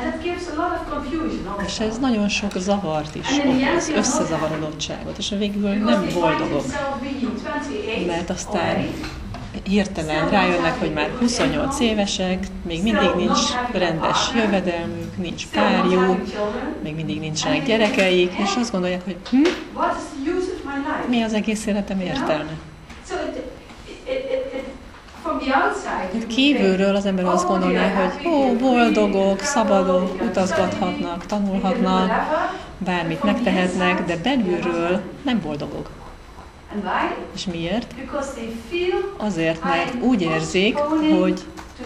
És ez nagyon sok zavart is okoz, összezavarodottságot, és végül nem boldogok, mert aztán hirtelen rájönnek, hogy már huszonnyolc évesek, még mindig nincs rendes jövedelmük, nincs párjuk, még mindig nincsenek gyerekeik, és azt gondolják, hogy hm, mi az egész életem értelme? Kívülről az ember azt gondolná, hogy ó, boldogok, szabadok, utazgathatnak, tanulhatnak, bármit megtehetnek, de belülről nem boldogok. És miért? Azért, mert úgy érzik, hogy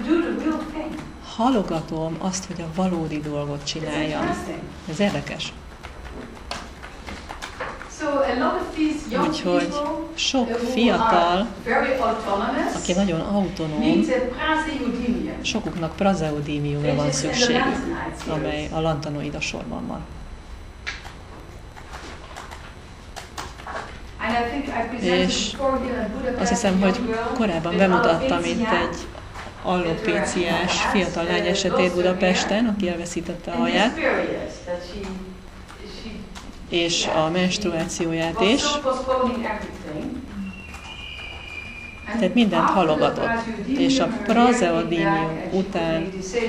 halogatom azt, hogy a valódi dolgot csináljam. Ez érdekes. Úgyhogy sok fiatal, aki nagyon autonóm, sokuknak prazeodémiumra van szükségük, amely a lantanoida sorban van. És azt hiszem, hogy korábban bemutattam itt egy allopéciás fiatal lány esetét Budapesten, aki elveszítette a haját, és a menstruációját is. Tehát mindent halogatott. És a prazeodémium után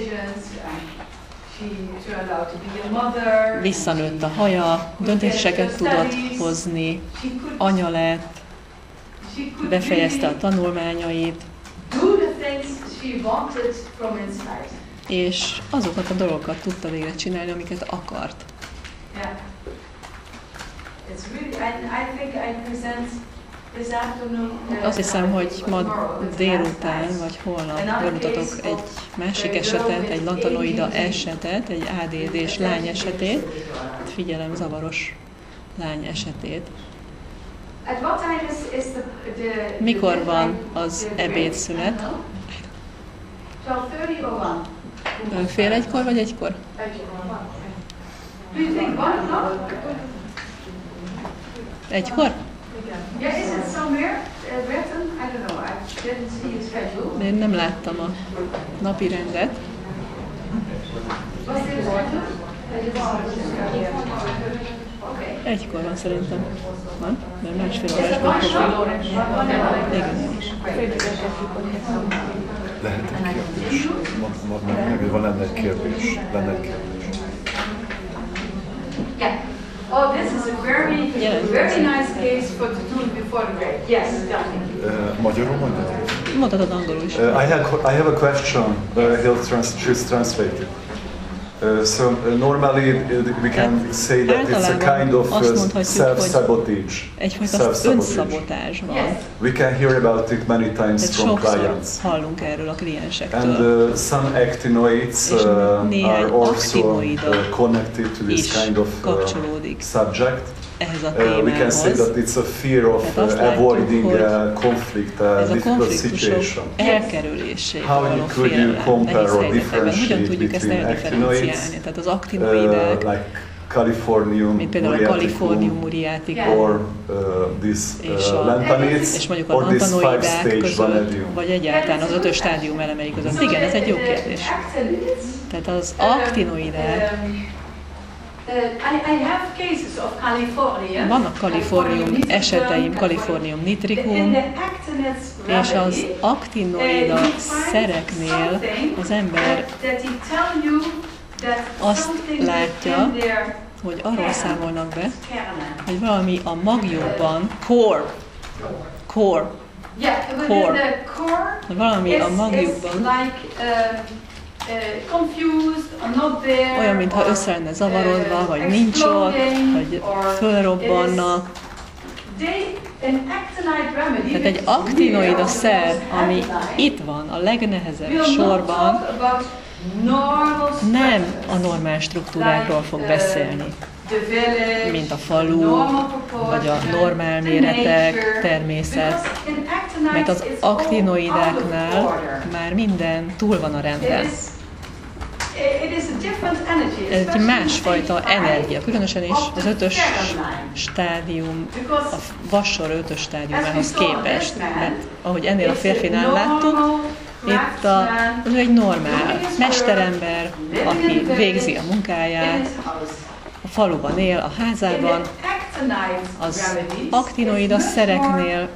visszanőtt a haja, döntéseket tudott hozni, anya lett, befejezte a tanulmányait, és azokat a dolgokat tudta végre csinálni, amiket akart. Azt hiszem, hogy ma délután vagy holnap bemutatok egy másik esetet, egy lantanoida esetet, egy á dé dés lány esetét, figyelemzavaros lány esetét. Mikor van az ebédszünet? Fél egykor vagy egykor? Egykor? De én nem láttam a napi rendet. Egykor van szerintem. Van? Mert másfél órásban fogom. Igen. Lehet egy kérdés. Meg van lenne egy kérdés. Lenne egy kérdés. Oh, this is a very, very nice case for to do it before the break. Yes, definitely. Magyarul mondod? Mondhatod angolul is. I have I have a question. Uh, he'll trans she's translated. Uh, so uh, normally uh, we can say that it's a kind of uh, self-sabotage. Egyfajta önszabotázs van. We can hear about it many times from clients. Hallunk erről a kliensektől. And uh, some actinoids uh, are also uh, connected to this kind of uh, subject. Ehhez a uh, we can say that it's a fear of uh, avoiding a conflict, a difficult situation. How you could you compare or differentiate between actinoids, tehát az aktinoidák, uh, like Californium muriaticum, or uh, this uh, lantanids, és mondjuk a or this lantanoidák között, vagy egyáltalán az ötös stádium elemei között. Igen, ez egy jó kérdés. Tehát az aktinoidák, vannak kalifornium eseteim, kalifornium nitricum, és az aktinoida szereknél az ember azt látja, hogy arról számolnak be, hogy valami a magjukban, core, core, core, hogy valami a magjukban olyan, mintha össze lenne zavarodva, vagy nincs ott, vagy fölrobbanna, Tehát egy aktinoida szer, ami itt van a legnehezebb sorban, nem a normál struktúrákról fog beszélni, mint a falu, vagy a normál méretek, természet, mert az aktinoidáknál már minden túl van a renden. Ez egy másfajta energia, különösen is az ötös stádium, a vassor ötös stádiumához képest, mert ahogy ennél a férfinál láttuk, itt a, az egy normál mesterember, aki végzi a munkáját, a faluban él, a házában, az aktinoida szereknél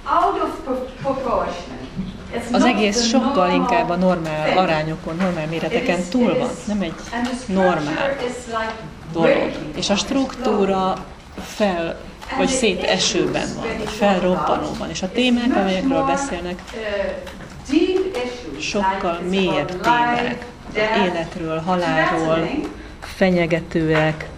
az egész sokkal inkább a normál arányokon, normál méreteken túl van, nem egy normál dolog. És a struktúra fel, vagy szétesőben van, vagy felrobbanóban. És a témák, amelyekről beszélnek, sokkal mélyebb témák. Életről, halálról, fenyegetőek,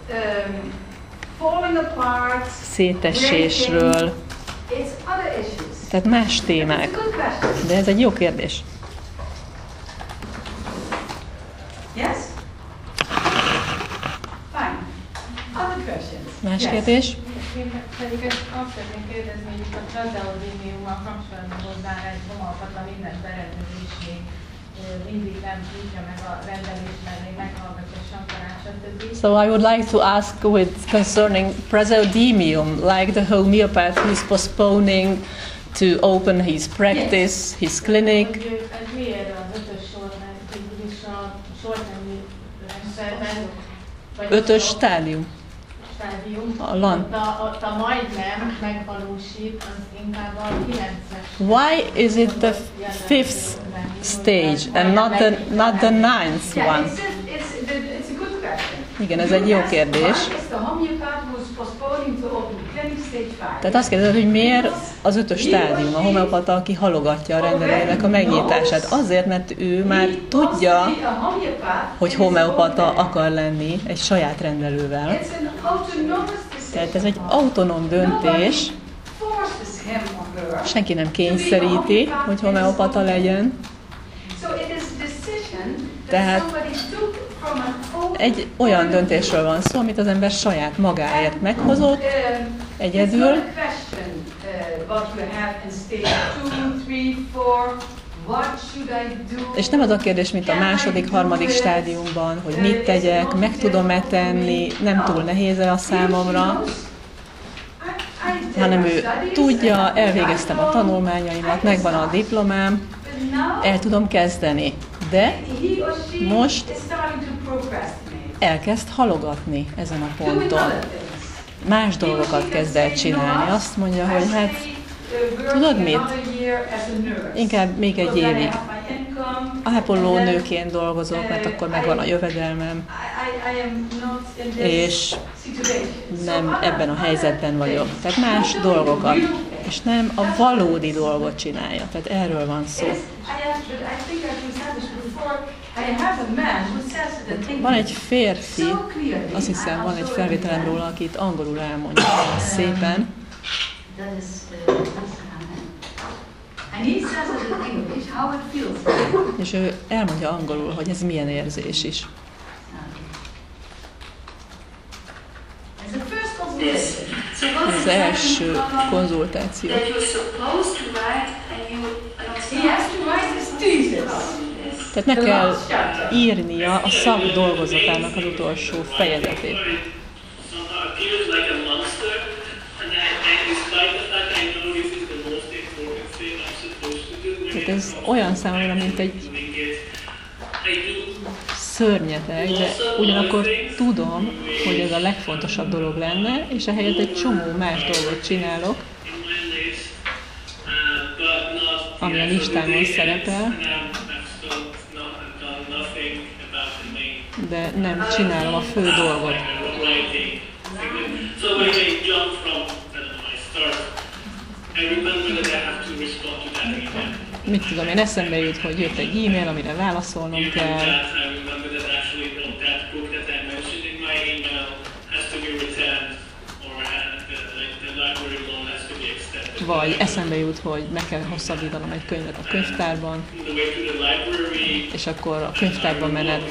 szétesésről. Tehát más témák. De ez egy jó kérdés. Más kérdés? Én pedig ezt azt szeretném kérdezni, hogy itt a praseodymiummal kapcsolatban hozzá egy homalpata mindent eredményes még mindig nem tudja meg a rendelést, mert még meghallgatja a sankarát, stb. So I would like to ask with concerning praseodymium, like the homeopath who's postponing to open his practice, his clinic. Ez miért az ötös sor, mert úgyis a sornemű rendszerben... Ötös stádium. A lan. Ott a majdnem megvalósít, az inkább a kilences. Why is it the fifth stage and not the, not the ninth one? Igen, ez egy jó kérdés. Tehát azt kérdezed, hogy miért az ötös stádium, a homeopata, aki halogatja a rendelőnek a megnyitását. Azért, mert ő már tudja, hogy homeopata akar lenni egy saját rendelővel. Tehát ez egy autonóm döntés. Senki nem kényszeríti, hogy homeopata legyen. Tehát egy olyan döntésről van szó, amit az ember saját magáért meghozott, egyedül. És nem az a kérdés, mint a második, harmadik stádiumban, hogy mit tegyek, meg tudom-e tenni, nem túl nehéz-e a számomra, hanem ő tudja, elvégeztem a tanulmányaimat, megvan a diplomám, el tudom kezdeni. De most elkezd halogatni ezen a ponton. Más dolgokat kezd el csinálni. Azt mondja, hogy hát, tudod mit? Inkább még egy évig ápoló nőként dolgozok, mert akkor megvan a jövedelmem, és nem ebben a helyzetben vagyok. Tehát más dolgokat, és nem a valódi dolgot csinálja. Tehát erről van szó. Van egy férfi, azt hiszem, van egy felvételem róla, akit angolul elmondja szépen. És ő elmondja angolul, hogy ez milyen érzés is. Ez az első konzultáció. Tehát meg kell írnia a szakdolgozatának az utolsó fejezetét. Tehát ez olyan számomra, mint egy szörnyeteg, de ugyanakkor tudom, hogy ez a legfontosabb dolog lenne, és ehelyett egy csomó más dolgot csinálok, ami a listámon szerepel, de nem csinálom a fő dolgot. Mit tudom, én eszembe jut, hogy jött egy e-mail, amire válaszolnom kell. vagy eszembe jut, hogy meg kell hosszabbítanom egy könyvet a könyvtárban, és akkor a könyvtárban menet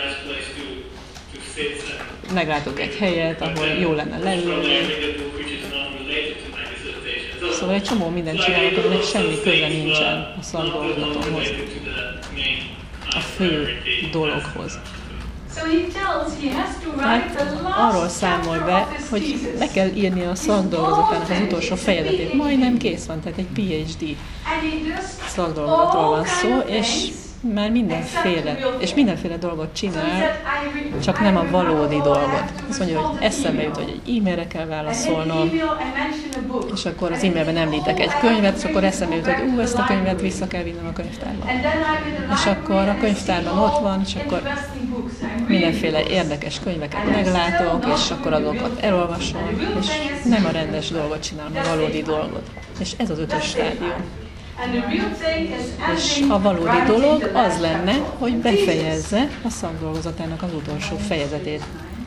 meglátok egy helyet, ahol jó lenne leülni. Szóval egy csomó mindent csinálok, aminek semmi köze nincsen a szakdolgozatomhoz, a fő dologhoz. Hát arról számol be, hogy le kell írni a szakdolgozatának az utolsó fejezetét. Majdnem kész van, tehát egy PhD szakdolgozatról van szó, és már mindenféle, és mindenféle dolgot csinál, csak nem a valódi dolgot. Azt mondja, hogy eszembe jut, hogy egy e-mailre kell válaszolnom, és akkor az e-mailben említek egy könyvet, és akkor eszembe jut, hogy ú, ezt a könyvet vissza kell vinnem a könyvtárba. És akkor a könyvtárban ott van, és akkor mindenféle érdekes könyveket meglátok, és akkor azokat elolvasom, és nem a rendes dolgot csinálom, a valódi dolgot. És ez az ötös stádium. És a valódi dolog az lenne, hogy befejezze a szakdolgozatának az utolsó fejezetét.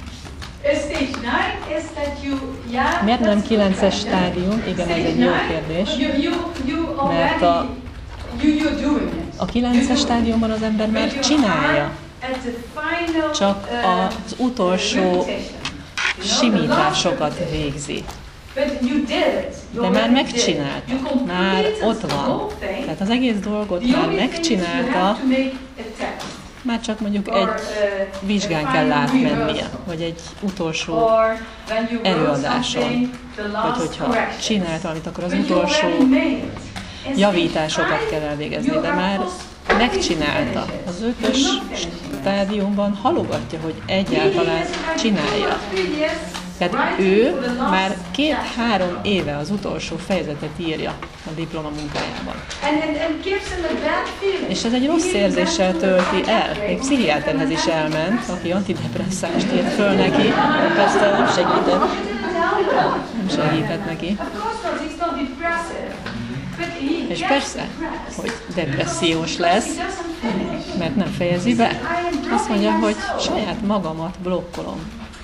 Miért nem kilences stádium? Igen, ez egy jó kérdés. Mert a, a kilences stádiumban az ember már csinálja. Csak az utolsó simításokat végzi. De már megcsinálta, már ott van. Tehát az egész dolgot már megcsinálta, már csak mondjuk egy vizsgán kell átmennie, vagy egy utolsó előadáson. Vagy hogyha csinált valamit, akkor az utolsó javításokat kell elvégezni, de már megcsinálta. Az ötös stádiumban halogatja, hogy egyáltalán csinálja. Tehát ő már két-három éve az utolsó fejezetet írja a diplomamunkájában. És ez egy rossz érzéssel tölti el. Egy pszichiáterhez is elment, aki antidepresszást írt föl neki, persze nem segített. Nem segített neki. És persze, hogy depressziós lesz, mert nem fejezi be. Azt mondja, hogy saját magamat blokkolom.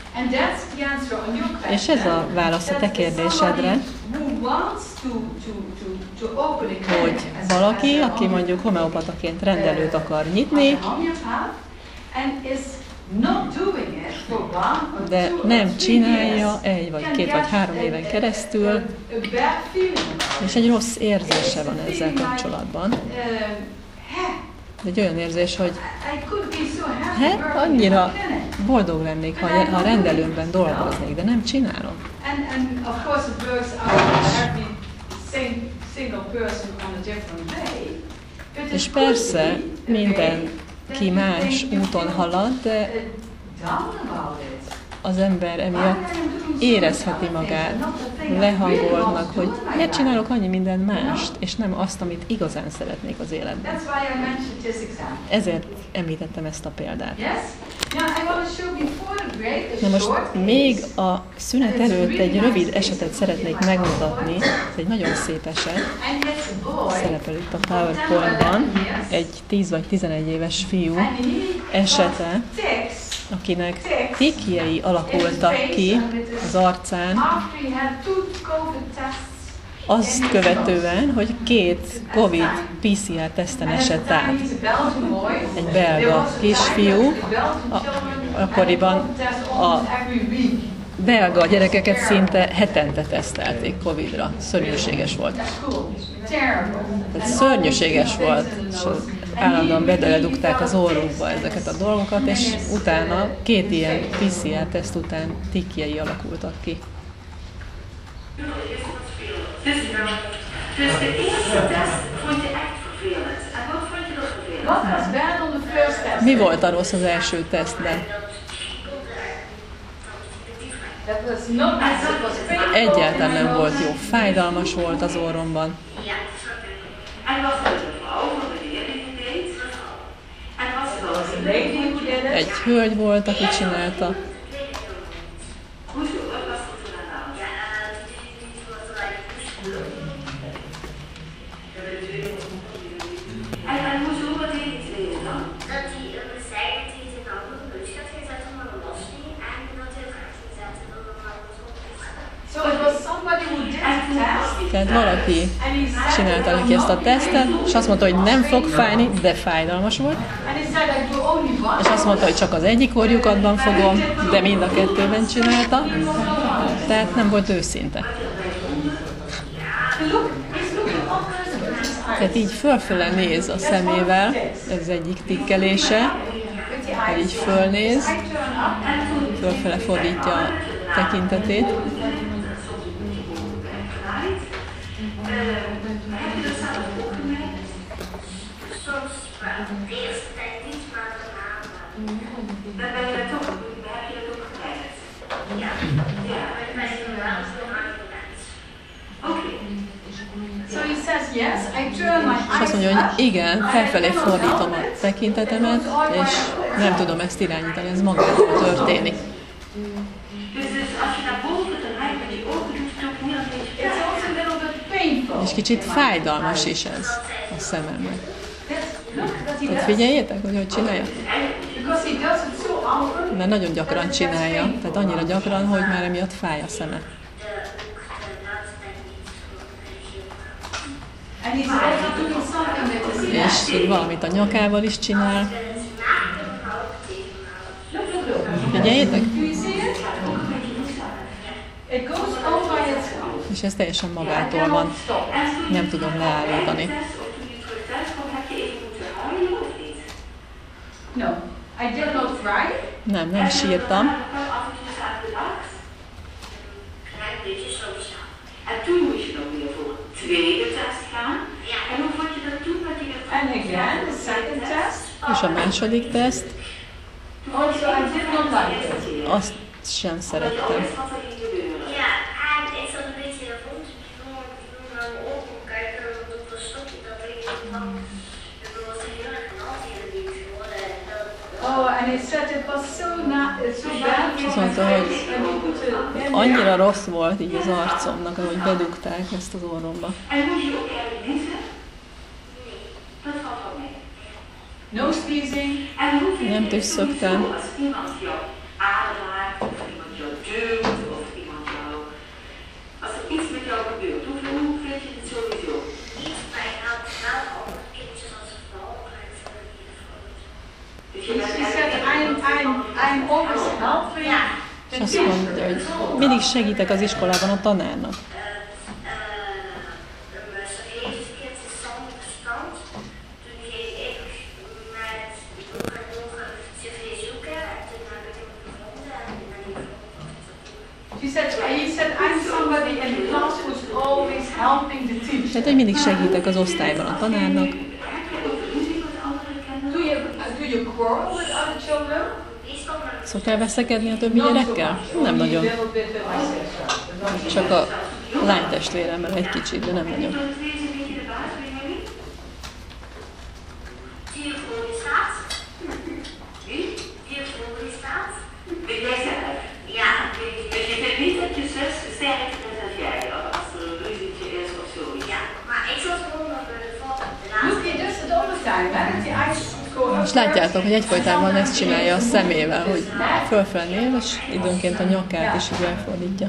És ez a válasz a te kérdésedre, hogy valaki, aki mondjuk homeopataként rendelőt akar nyitni, de nem csinálja egy vagy két vagy három éven keresztül, és egy rossz érzése van ezzel kapcsolatban. Egy olyan érzés, hogy hát annyira boldog lennék, ha, ha a rendelőmben dolgoznék, de nem csinálom. És persze mindenki más úton halad, de az ember emiatt érezheti magát lehangoltnak, hogy miért csinálok annyi minden mást, és nem azt, amit igazán szeretnék az életben. Ezért említettem ezt a példát. Na most még a szünet előtt egy rövid esetet szeretnék megmutatni. Ez egy nagyon szép eset. Szerepel itt a PowerPoint-ban. Egy tíz vagy tizenegy éves fiú esete, akinek tikjei alakultak ki az arcán, azt követően, hogy két Covid pé cé er teszten esett át. Egy belga kisfiú, akkoriban a belga gyerekeket szinte hetente tesztelték Covidra. Szörnyűséges volt. Tehát szörnyűséges volt, és állandóan bedeledugták az orrukba ezeket a dolgokat, és utána két ilyen pé cé er teszt után tikjei alakultak ki. Mi volt a rossz az első tesztben? Egyáltalán nem volt jó. Fájdalmas volt az orromban. Egy hölgy volt, aki csinálta. Tehát valaki csinálta neki ezt a tesztet, és azt mondta, hogy nem fog fájni, de fájdalmas volt. És azt mondta, hogy csak az egyik orjukatban fogom, de mind a kettőben csinálta. Tehát nem volt őszinte. Tehát így fölfele néz a szemével, ez az egyik tikkelése, hogy így fölnéz, fölfele fordítja a tekintetét. És azt mondja, hogy igen, felfelé fordítom a tekintetemet, és nem tudom ezt irányítani, ez magától történik. És kicsit fájdalmas is ez a szememnek. Tehát figyeljétek, hogy hogy csinálja. Mert nagyon gyakran csinálja, tehát annyira gyakran, hogy már emiatt fáj a szeme. És valamit a nyakával is csinál. Figyeljétek! És ez teljesen magától van. Nem tudom leállítani. Nem, nem sírtam. És a második teszt. Azt sem szerettem. Azt mondta, hogy annyira rossz volt így az arcomnak, ahogy bedugták ezt az orromba. Nem tüsszögtem. És azt mondja, hogy mindig segítek az iskolában a tanárnak. Tehát, hogy mindig segítek az osztályban a tanárnak. Szoktál veszekedni a többi gyerekkel? Nem nagyon. Csak a lánytestvéremmel egy kicsit, de nem nagyon. És látjátok, hogy egyfolytában ezt csinálja a szemével, hogy fölfele néz, és időnként a nyakát is így elfordítja.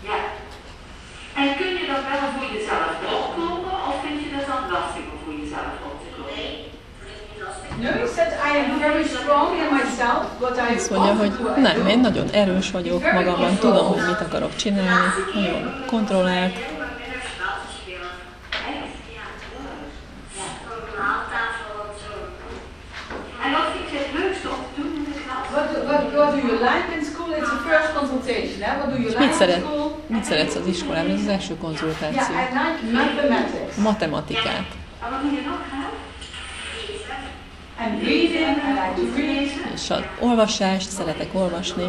Azt mondja, hogy nem, én nagyon erős vagyok magamban, tudom, hogy mit akarok csinálni, nagyon kontrollált. És mit, szeret, mit szeretsz az iskolában? Ez az első konzultáció. Matematikát. És az olvasást, szeretek olvasni.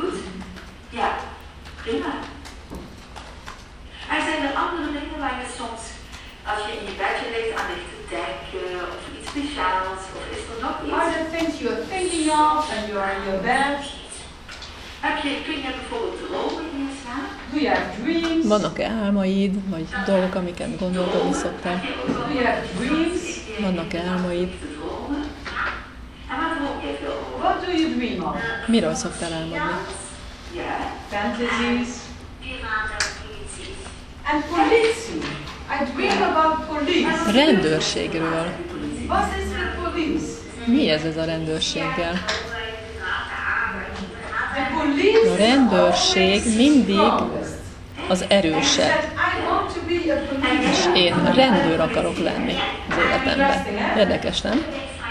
Als je in je bedje ligt aan iets te denken of iets speciaals, of is er nog iets? Are there things you're thinking of and you're in your bed? Heb je, kun je bijvoorbeeld dromen in je slaap? Do you have dreams? Vannak-e álmaid, vagy dolgok, amiket gondolkodni szoktál? Do you have dreams? Vannak-e álmaid? En wat droom je veel? What do you dream of? Miről szoktál álmodni? Yeah, fantasies. And police. I dream about police. Rendőrségről. What is with police? Mi ez ez a rendőrséggel? The police A rendőrség mindig az erősebb. I want to be a police. És én rendőr akarok lenni az életemben. Érdekes, nem?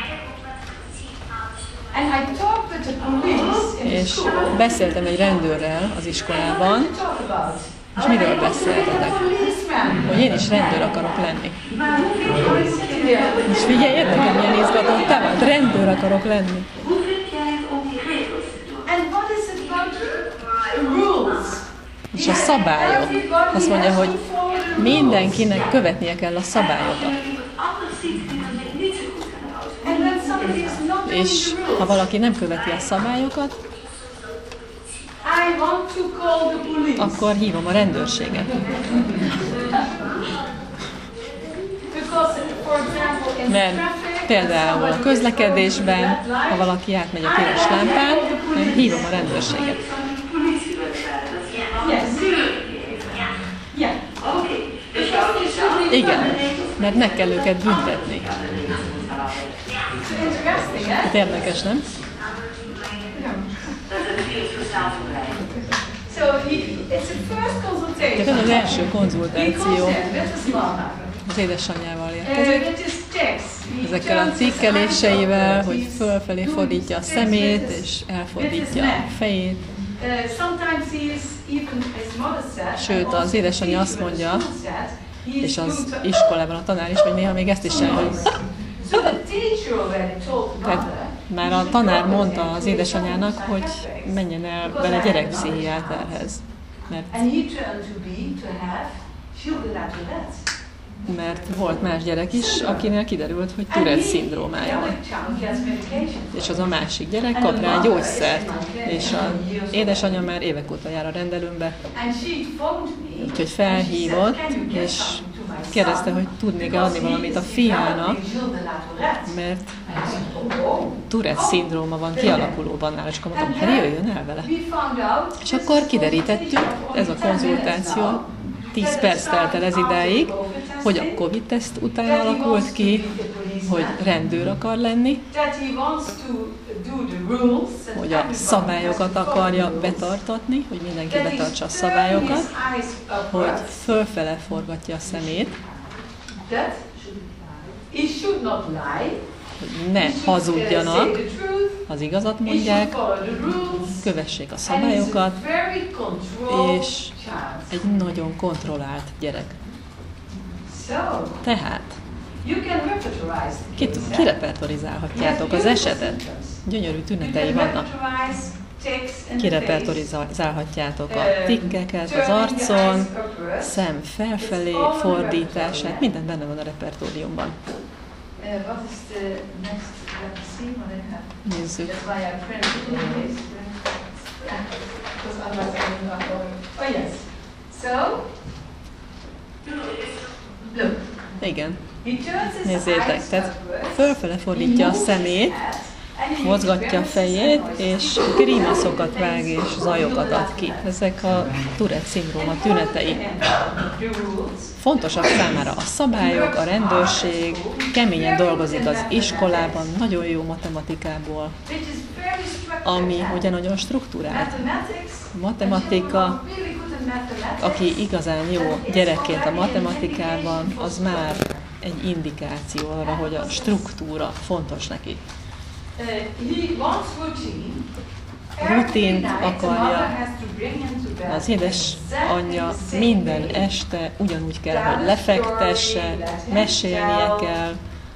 And I talked with the police in the És school. beszéltem egy rendőrrel az iskolában, What to talk about? és miről beszéltetek? Policeman. Hogy én is rendőr akarok lenni. Yeah. És figyeljetek, hogy milyen izgatott te vagy. Rendőr akarok lenni. Hoe vind jij het om die regels te doen? And what is it about the rules? És a szabályok. Azt mondja, hogy mindenkinek követnie kell a szabályokat. Anders ziet die er niet zo goed aan houden. And when somebody is not doing És the ha rules, valaki nem követi a szabályokat, I want to call the police. akkor hívom a rendőrséget. Because, for example, in Mert traffic, például a közlekedésben, ha valaki átmegy a piros lámpán, én hívom a rendőrséget. Politie wedstrijden, dat is ja. Yes. Yeah. Oké, dus jouw jezelf. Igen, mert meg kell őket büntetni. Interesting, eh? Hát érdekes, nem? Dat is natuurlijk verstaan verbreiden. So he, it's a first consultation. Tehát ez az első He konzultáció comes in with his mother. az édesanyjával Uh, érkezik. with his text. He Ezekkel a turns his cikkeléseivel, eyes hogy upwards. fölfelé He's fordítja a doing szemét, this és with elfordítja his a neck. fejét. Uh, sometimes he is even, his mother said, Sőt, and az also édesanyja the azt teacher mondja, at school said, he is és az going to- iskolában a tanár is, hogy néha még ezt is el, hogy So the teacher already told the tehát mother, már a tanár mondta az édesanyának, hogy menjen el vele gyerekpszichiáterhez. Mert, and he turned to be, to have, Gilles de la Tourette. mert volt más gyerek is, akinél kiderült, hogy Tourette szindrómája van. És az a másik gyerek kap rá gyógyszert, és az édesanyja már évek óta jár a rendelőmbe, úgyhogy felhívott, és kérdezte, hogy tudnék-e adni valamit a fiának, mert Tourette szindróma van kialakulóban nála, és akkor mondtam, hát jöjjön el vele. És akkor kiderítettük, ez a konzultáció, tíz perc telt el ez idáig, hogy a Covid-teszt után alakult ki, hogy rendőr akar lenni, hogy a szabályokat akarja betartatni, hogy mindenki betartsa a szabályokat, hogy fölfele forgatja a szemét, hogy ne hazudjanak, az igazat mondják, kövessék a szabályokat, és egy nagyon kontrollált gyerek. Tehát ki, kirepertorizálhatjátok az esetet. Gyönyörű tünetei vannak. Kirepertorizálhatjátok a tikkeket az arcon, szem felfelé fordítását, minden benne van a repertóriumban. Nézzük. Igen. Nézzétek, tehát fölfele fordítja a szemét, mozgatja a fejét, és grimaszokat vág és zajokat ad ki. Ezek a Tourette szindróma tünetei. Fontosak számára a szabályok, a rendőrség, keményen dolgozik az iskolában, nagyon jó matematikából, ami ugye nagyon struktúrált. Matematika, aki igazán jó gyerekként a matematikában, az már egy indikáció arra, hogy a struktúra fontos neki. Rutint akarja, az édesanyja minden este ugyanúgy kell, hogy lefektesse, mesélnie kell,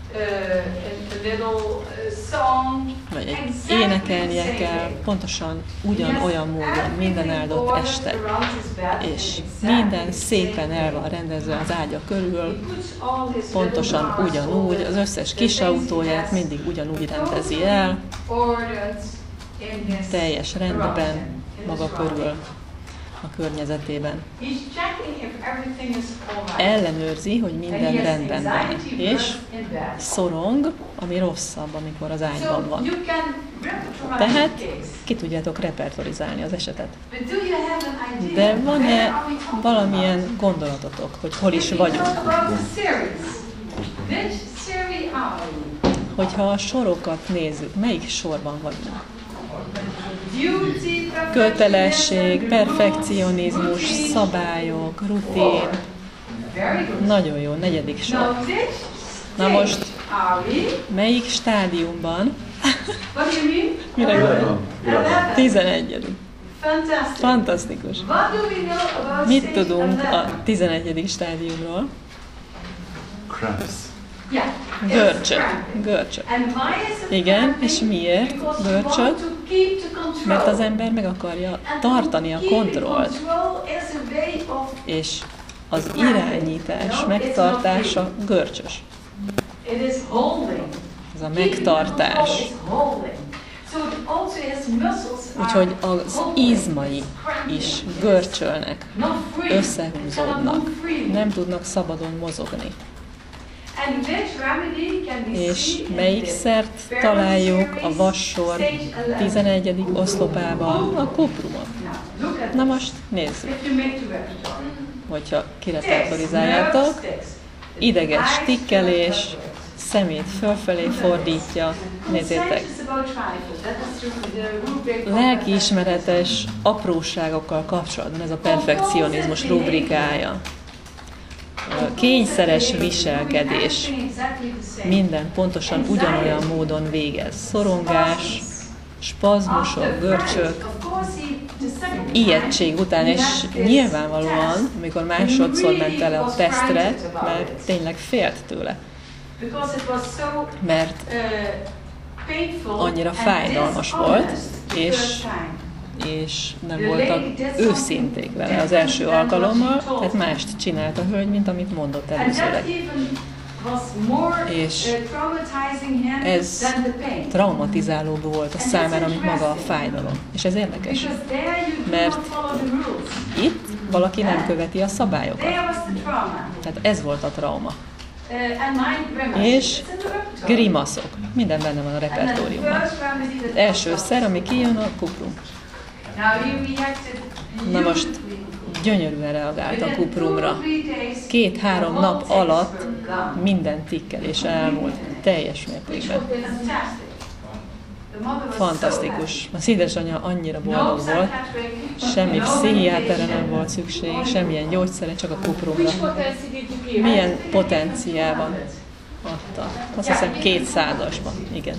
vagy egy énekelnie kell, pontosan ugyanolyan módon minden áldott este, és minden szépen el van rendezve az ágya körül, pontosan ugyanúgy, az összes kis autóját mindig ugyanúgy rendezi el, teljes rendben maga körül. a környezetében. Ellenőrzi, hogy minden rendben van, és szorong, ami rosszabb, amikor az ágyban van. Tehát ki tudjátok repertorizálni az esetet. De van-e valamilyen gondolatotok, hogy hol is vagyunk? Hogyha a sorokat nézzük, melyik sorban vagyunk? Kötelesség, perfekcionizmus, szabályok, rutin. Nagyon jó, negyedik sor. Na most, melyik stádiumban? Mire gondolom? tizenegyedik. Fantasztikus. Mit tudunk a tizenegyedik stádiumról? Görcsök. Görcsök. Igen, és miért görcsök? Mert az ember meg akarja tartani a kontrollt. És az irányítás megtartása görcsös. Ez a megtartás. Úgyhogy az izmai is görcsölnek, összehúzódnak, nem tudnak szabadon mozogni. És melyik szert találjuk a vassor tizenegyedik oszlopában? A kuprumot. Na most nézzük. Hogyha kirepertorizáljátok, ideges tikkelés, szemét fölfelé fordítja, nézzétek, lelkiismeretes apróságokkal kapcsolatban ez a perfekcionizmus rubrikája. Kényszeres viselkedés, minden pontosan ugyanolyan módon végez. Szorongás, spazmusok, görcsök, ijegység után, és nyilvánvalóan, amikor másodszor ment el a tesztre, mert tényleg félt tőle. Mert annyira fájdalmas volt, és, és nem voltak őszinték vele az első alkalommal, tehát mást csinált a hölgy, mint amit mondott előzőleg. És ez traumatizálóbb volt a számára, mint maga a fájdalom. És ez érdekes, mert itt valaki nem követi a szabályokat. Tehát ez volt a trauma. És grimaszok. Minden benne van a repertóriumban. Az első szer, ami kijön, a kuprum. Na most gyönyörűen reagált a kuprumra. Két-három nap alatt minden tikkelés elmúlt. Teljes mértékben. Fantasztikus. Az édesanyja annyira boldog volt, semmi pszichiáterre nem volt szükség, semmilyen gyógyszere, csak a kuprumra. Milyen potenciában adta? Azt hiszem kétszázasban. Igen.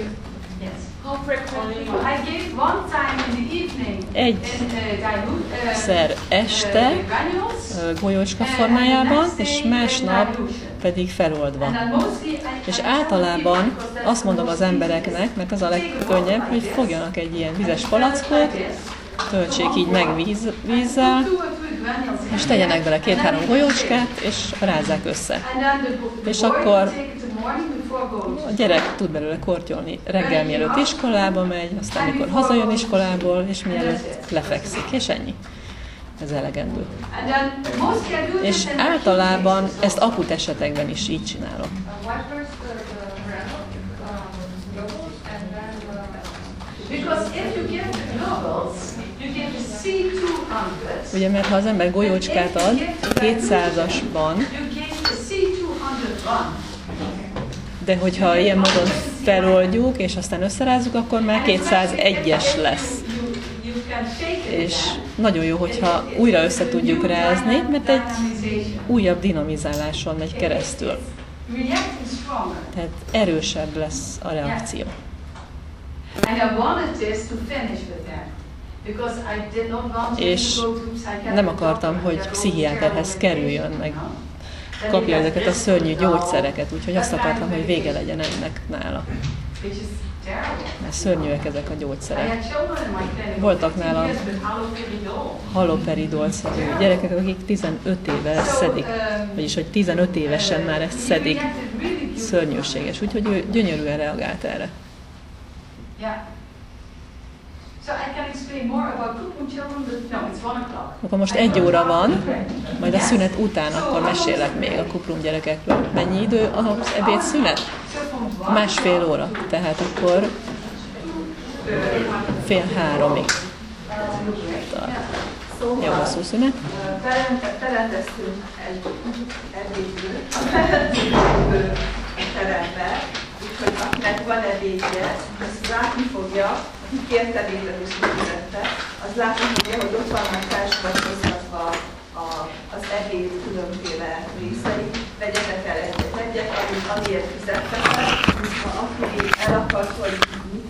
Egyszer este golyócska formájában, és másnap pedig feloldva. És általában azt mondom az embereknek, mert az a legkönnyebb, hogy fogjanak egy ilyen vizes palackot, töltsék így meg víz, vízzel, és tegyenek bele két-három golyócskát, és rázzák össze. És akkor a gyerek tud belőle kortyolni reggel, mielőtt iskolába megy, aztán mikor hazajön iskolából, és mielőtt lefekszik, és ennyi. Ez elegendő. És általában ezt akut esetekben is így csinálom. Ugye, mert ha az ember golyócskát ad kétszázasban, de hogyha ilyen módon feloldjuk, és aztán összerázzuk, akkor már kétszázegyes lesz. És nagyon jó, hogyha újra össze tudjuk rázni, mert egy újabb dinamizáláson megy keresztül. Tehát erősebb lesz a reakció. És nem akartam, hogy pszichiáterhez kerüljön, meg kapja ezeket a szörnyű gyógyszereket, úgyhogy azt akartam, hogy vége legyen ennek nála. Mert szörnyűek ezek a gyógyszerek. Voltak nálam haloperidolt szedő gyerekek, akik tizenöt éve szedik, vagyis hogy tizenöt évesen már ezt szedik. Szörnyűséges, úgyhogy ő gyönyörűen reagált erre. Akkor most egy óra van, majd a szünet után akkor mesélek még a Kuprum gyerekekről. Mennyi idő az ebéd szünet? Másfél óra, tehát akkor fél háromig tart. Jó, hosszú szünet. Berendeztünk egy ebédlőt a terembe, úgyhogy akinek van ebédje, azt látni fogja, aki kért ebédet és megfizette, az látni fogja, hogy ott vannak felsoratkoztatva az ebéd különféle részei. Vegyetek el egyet, egyet, amiért fizettetek, aki el akart, hogy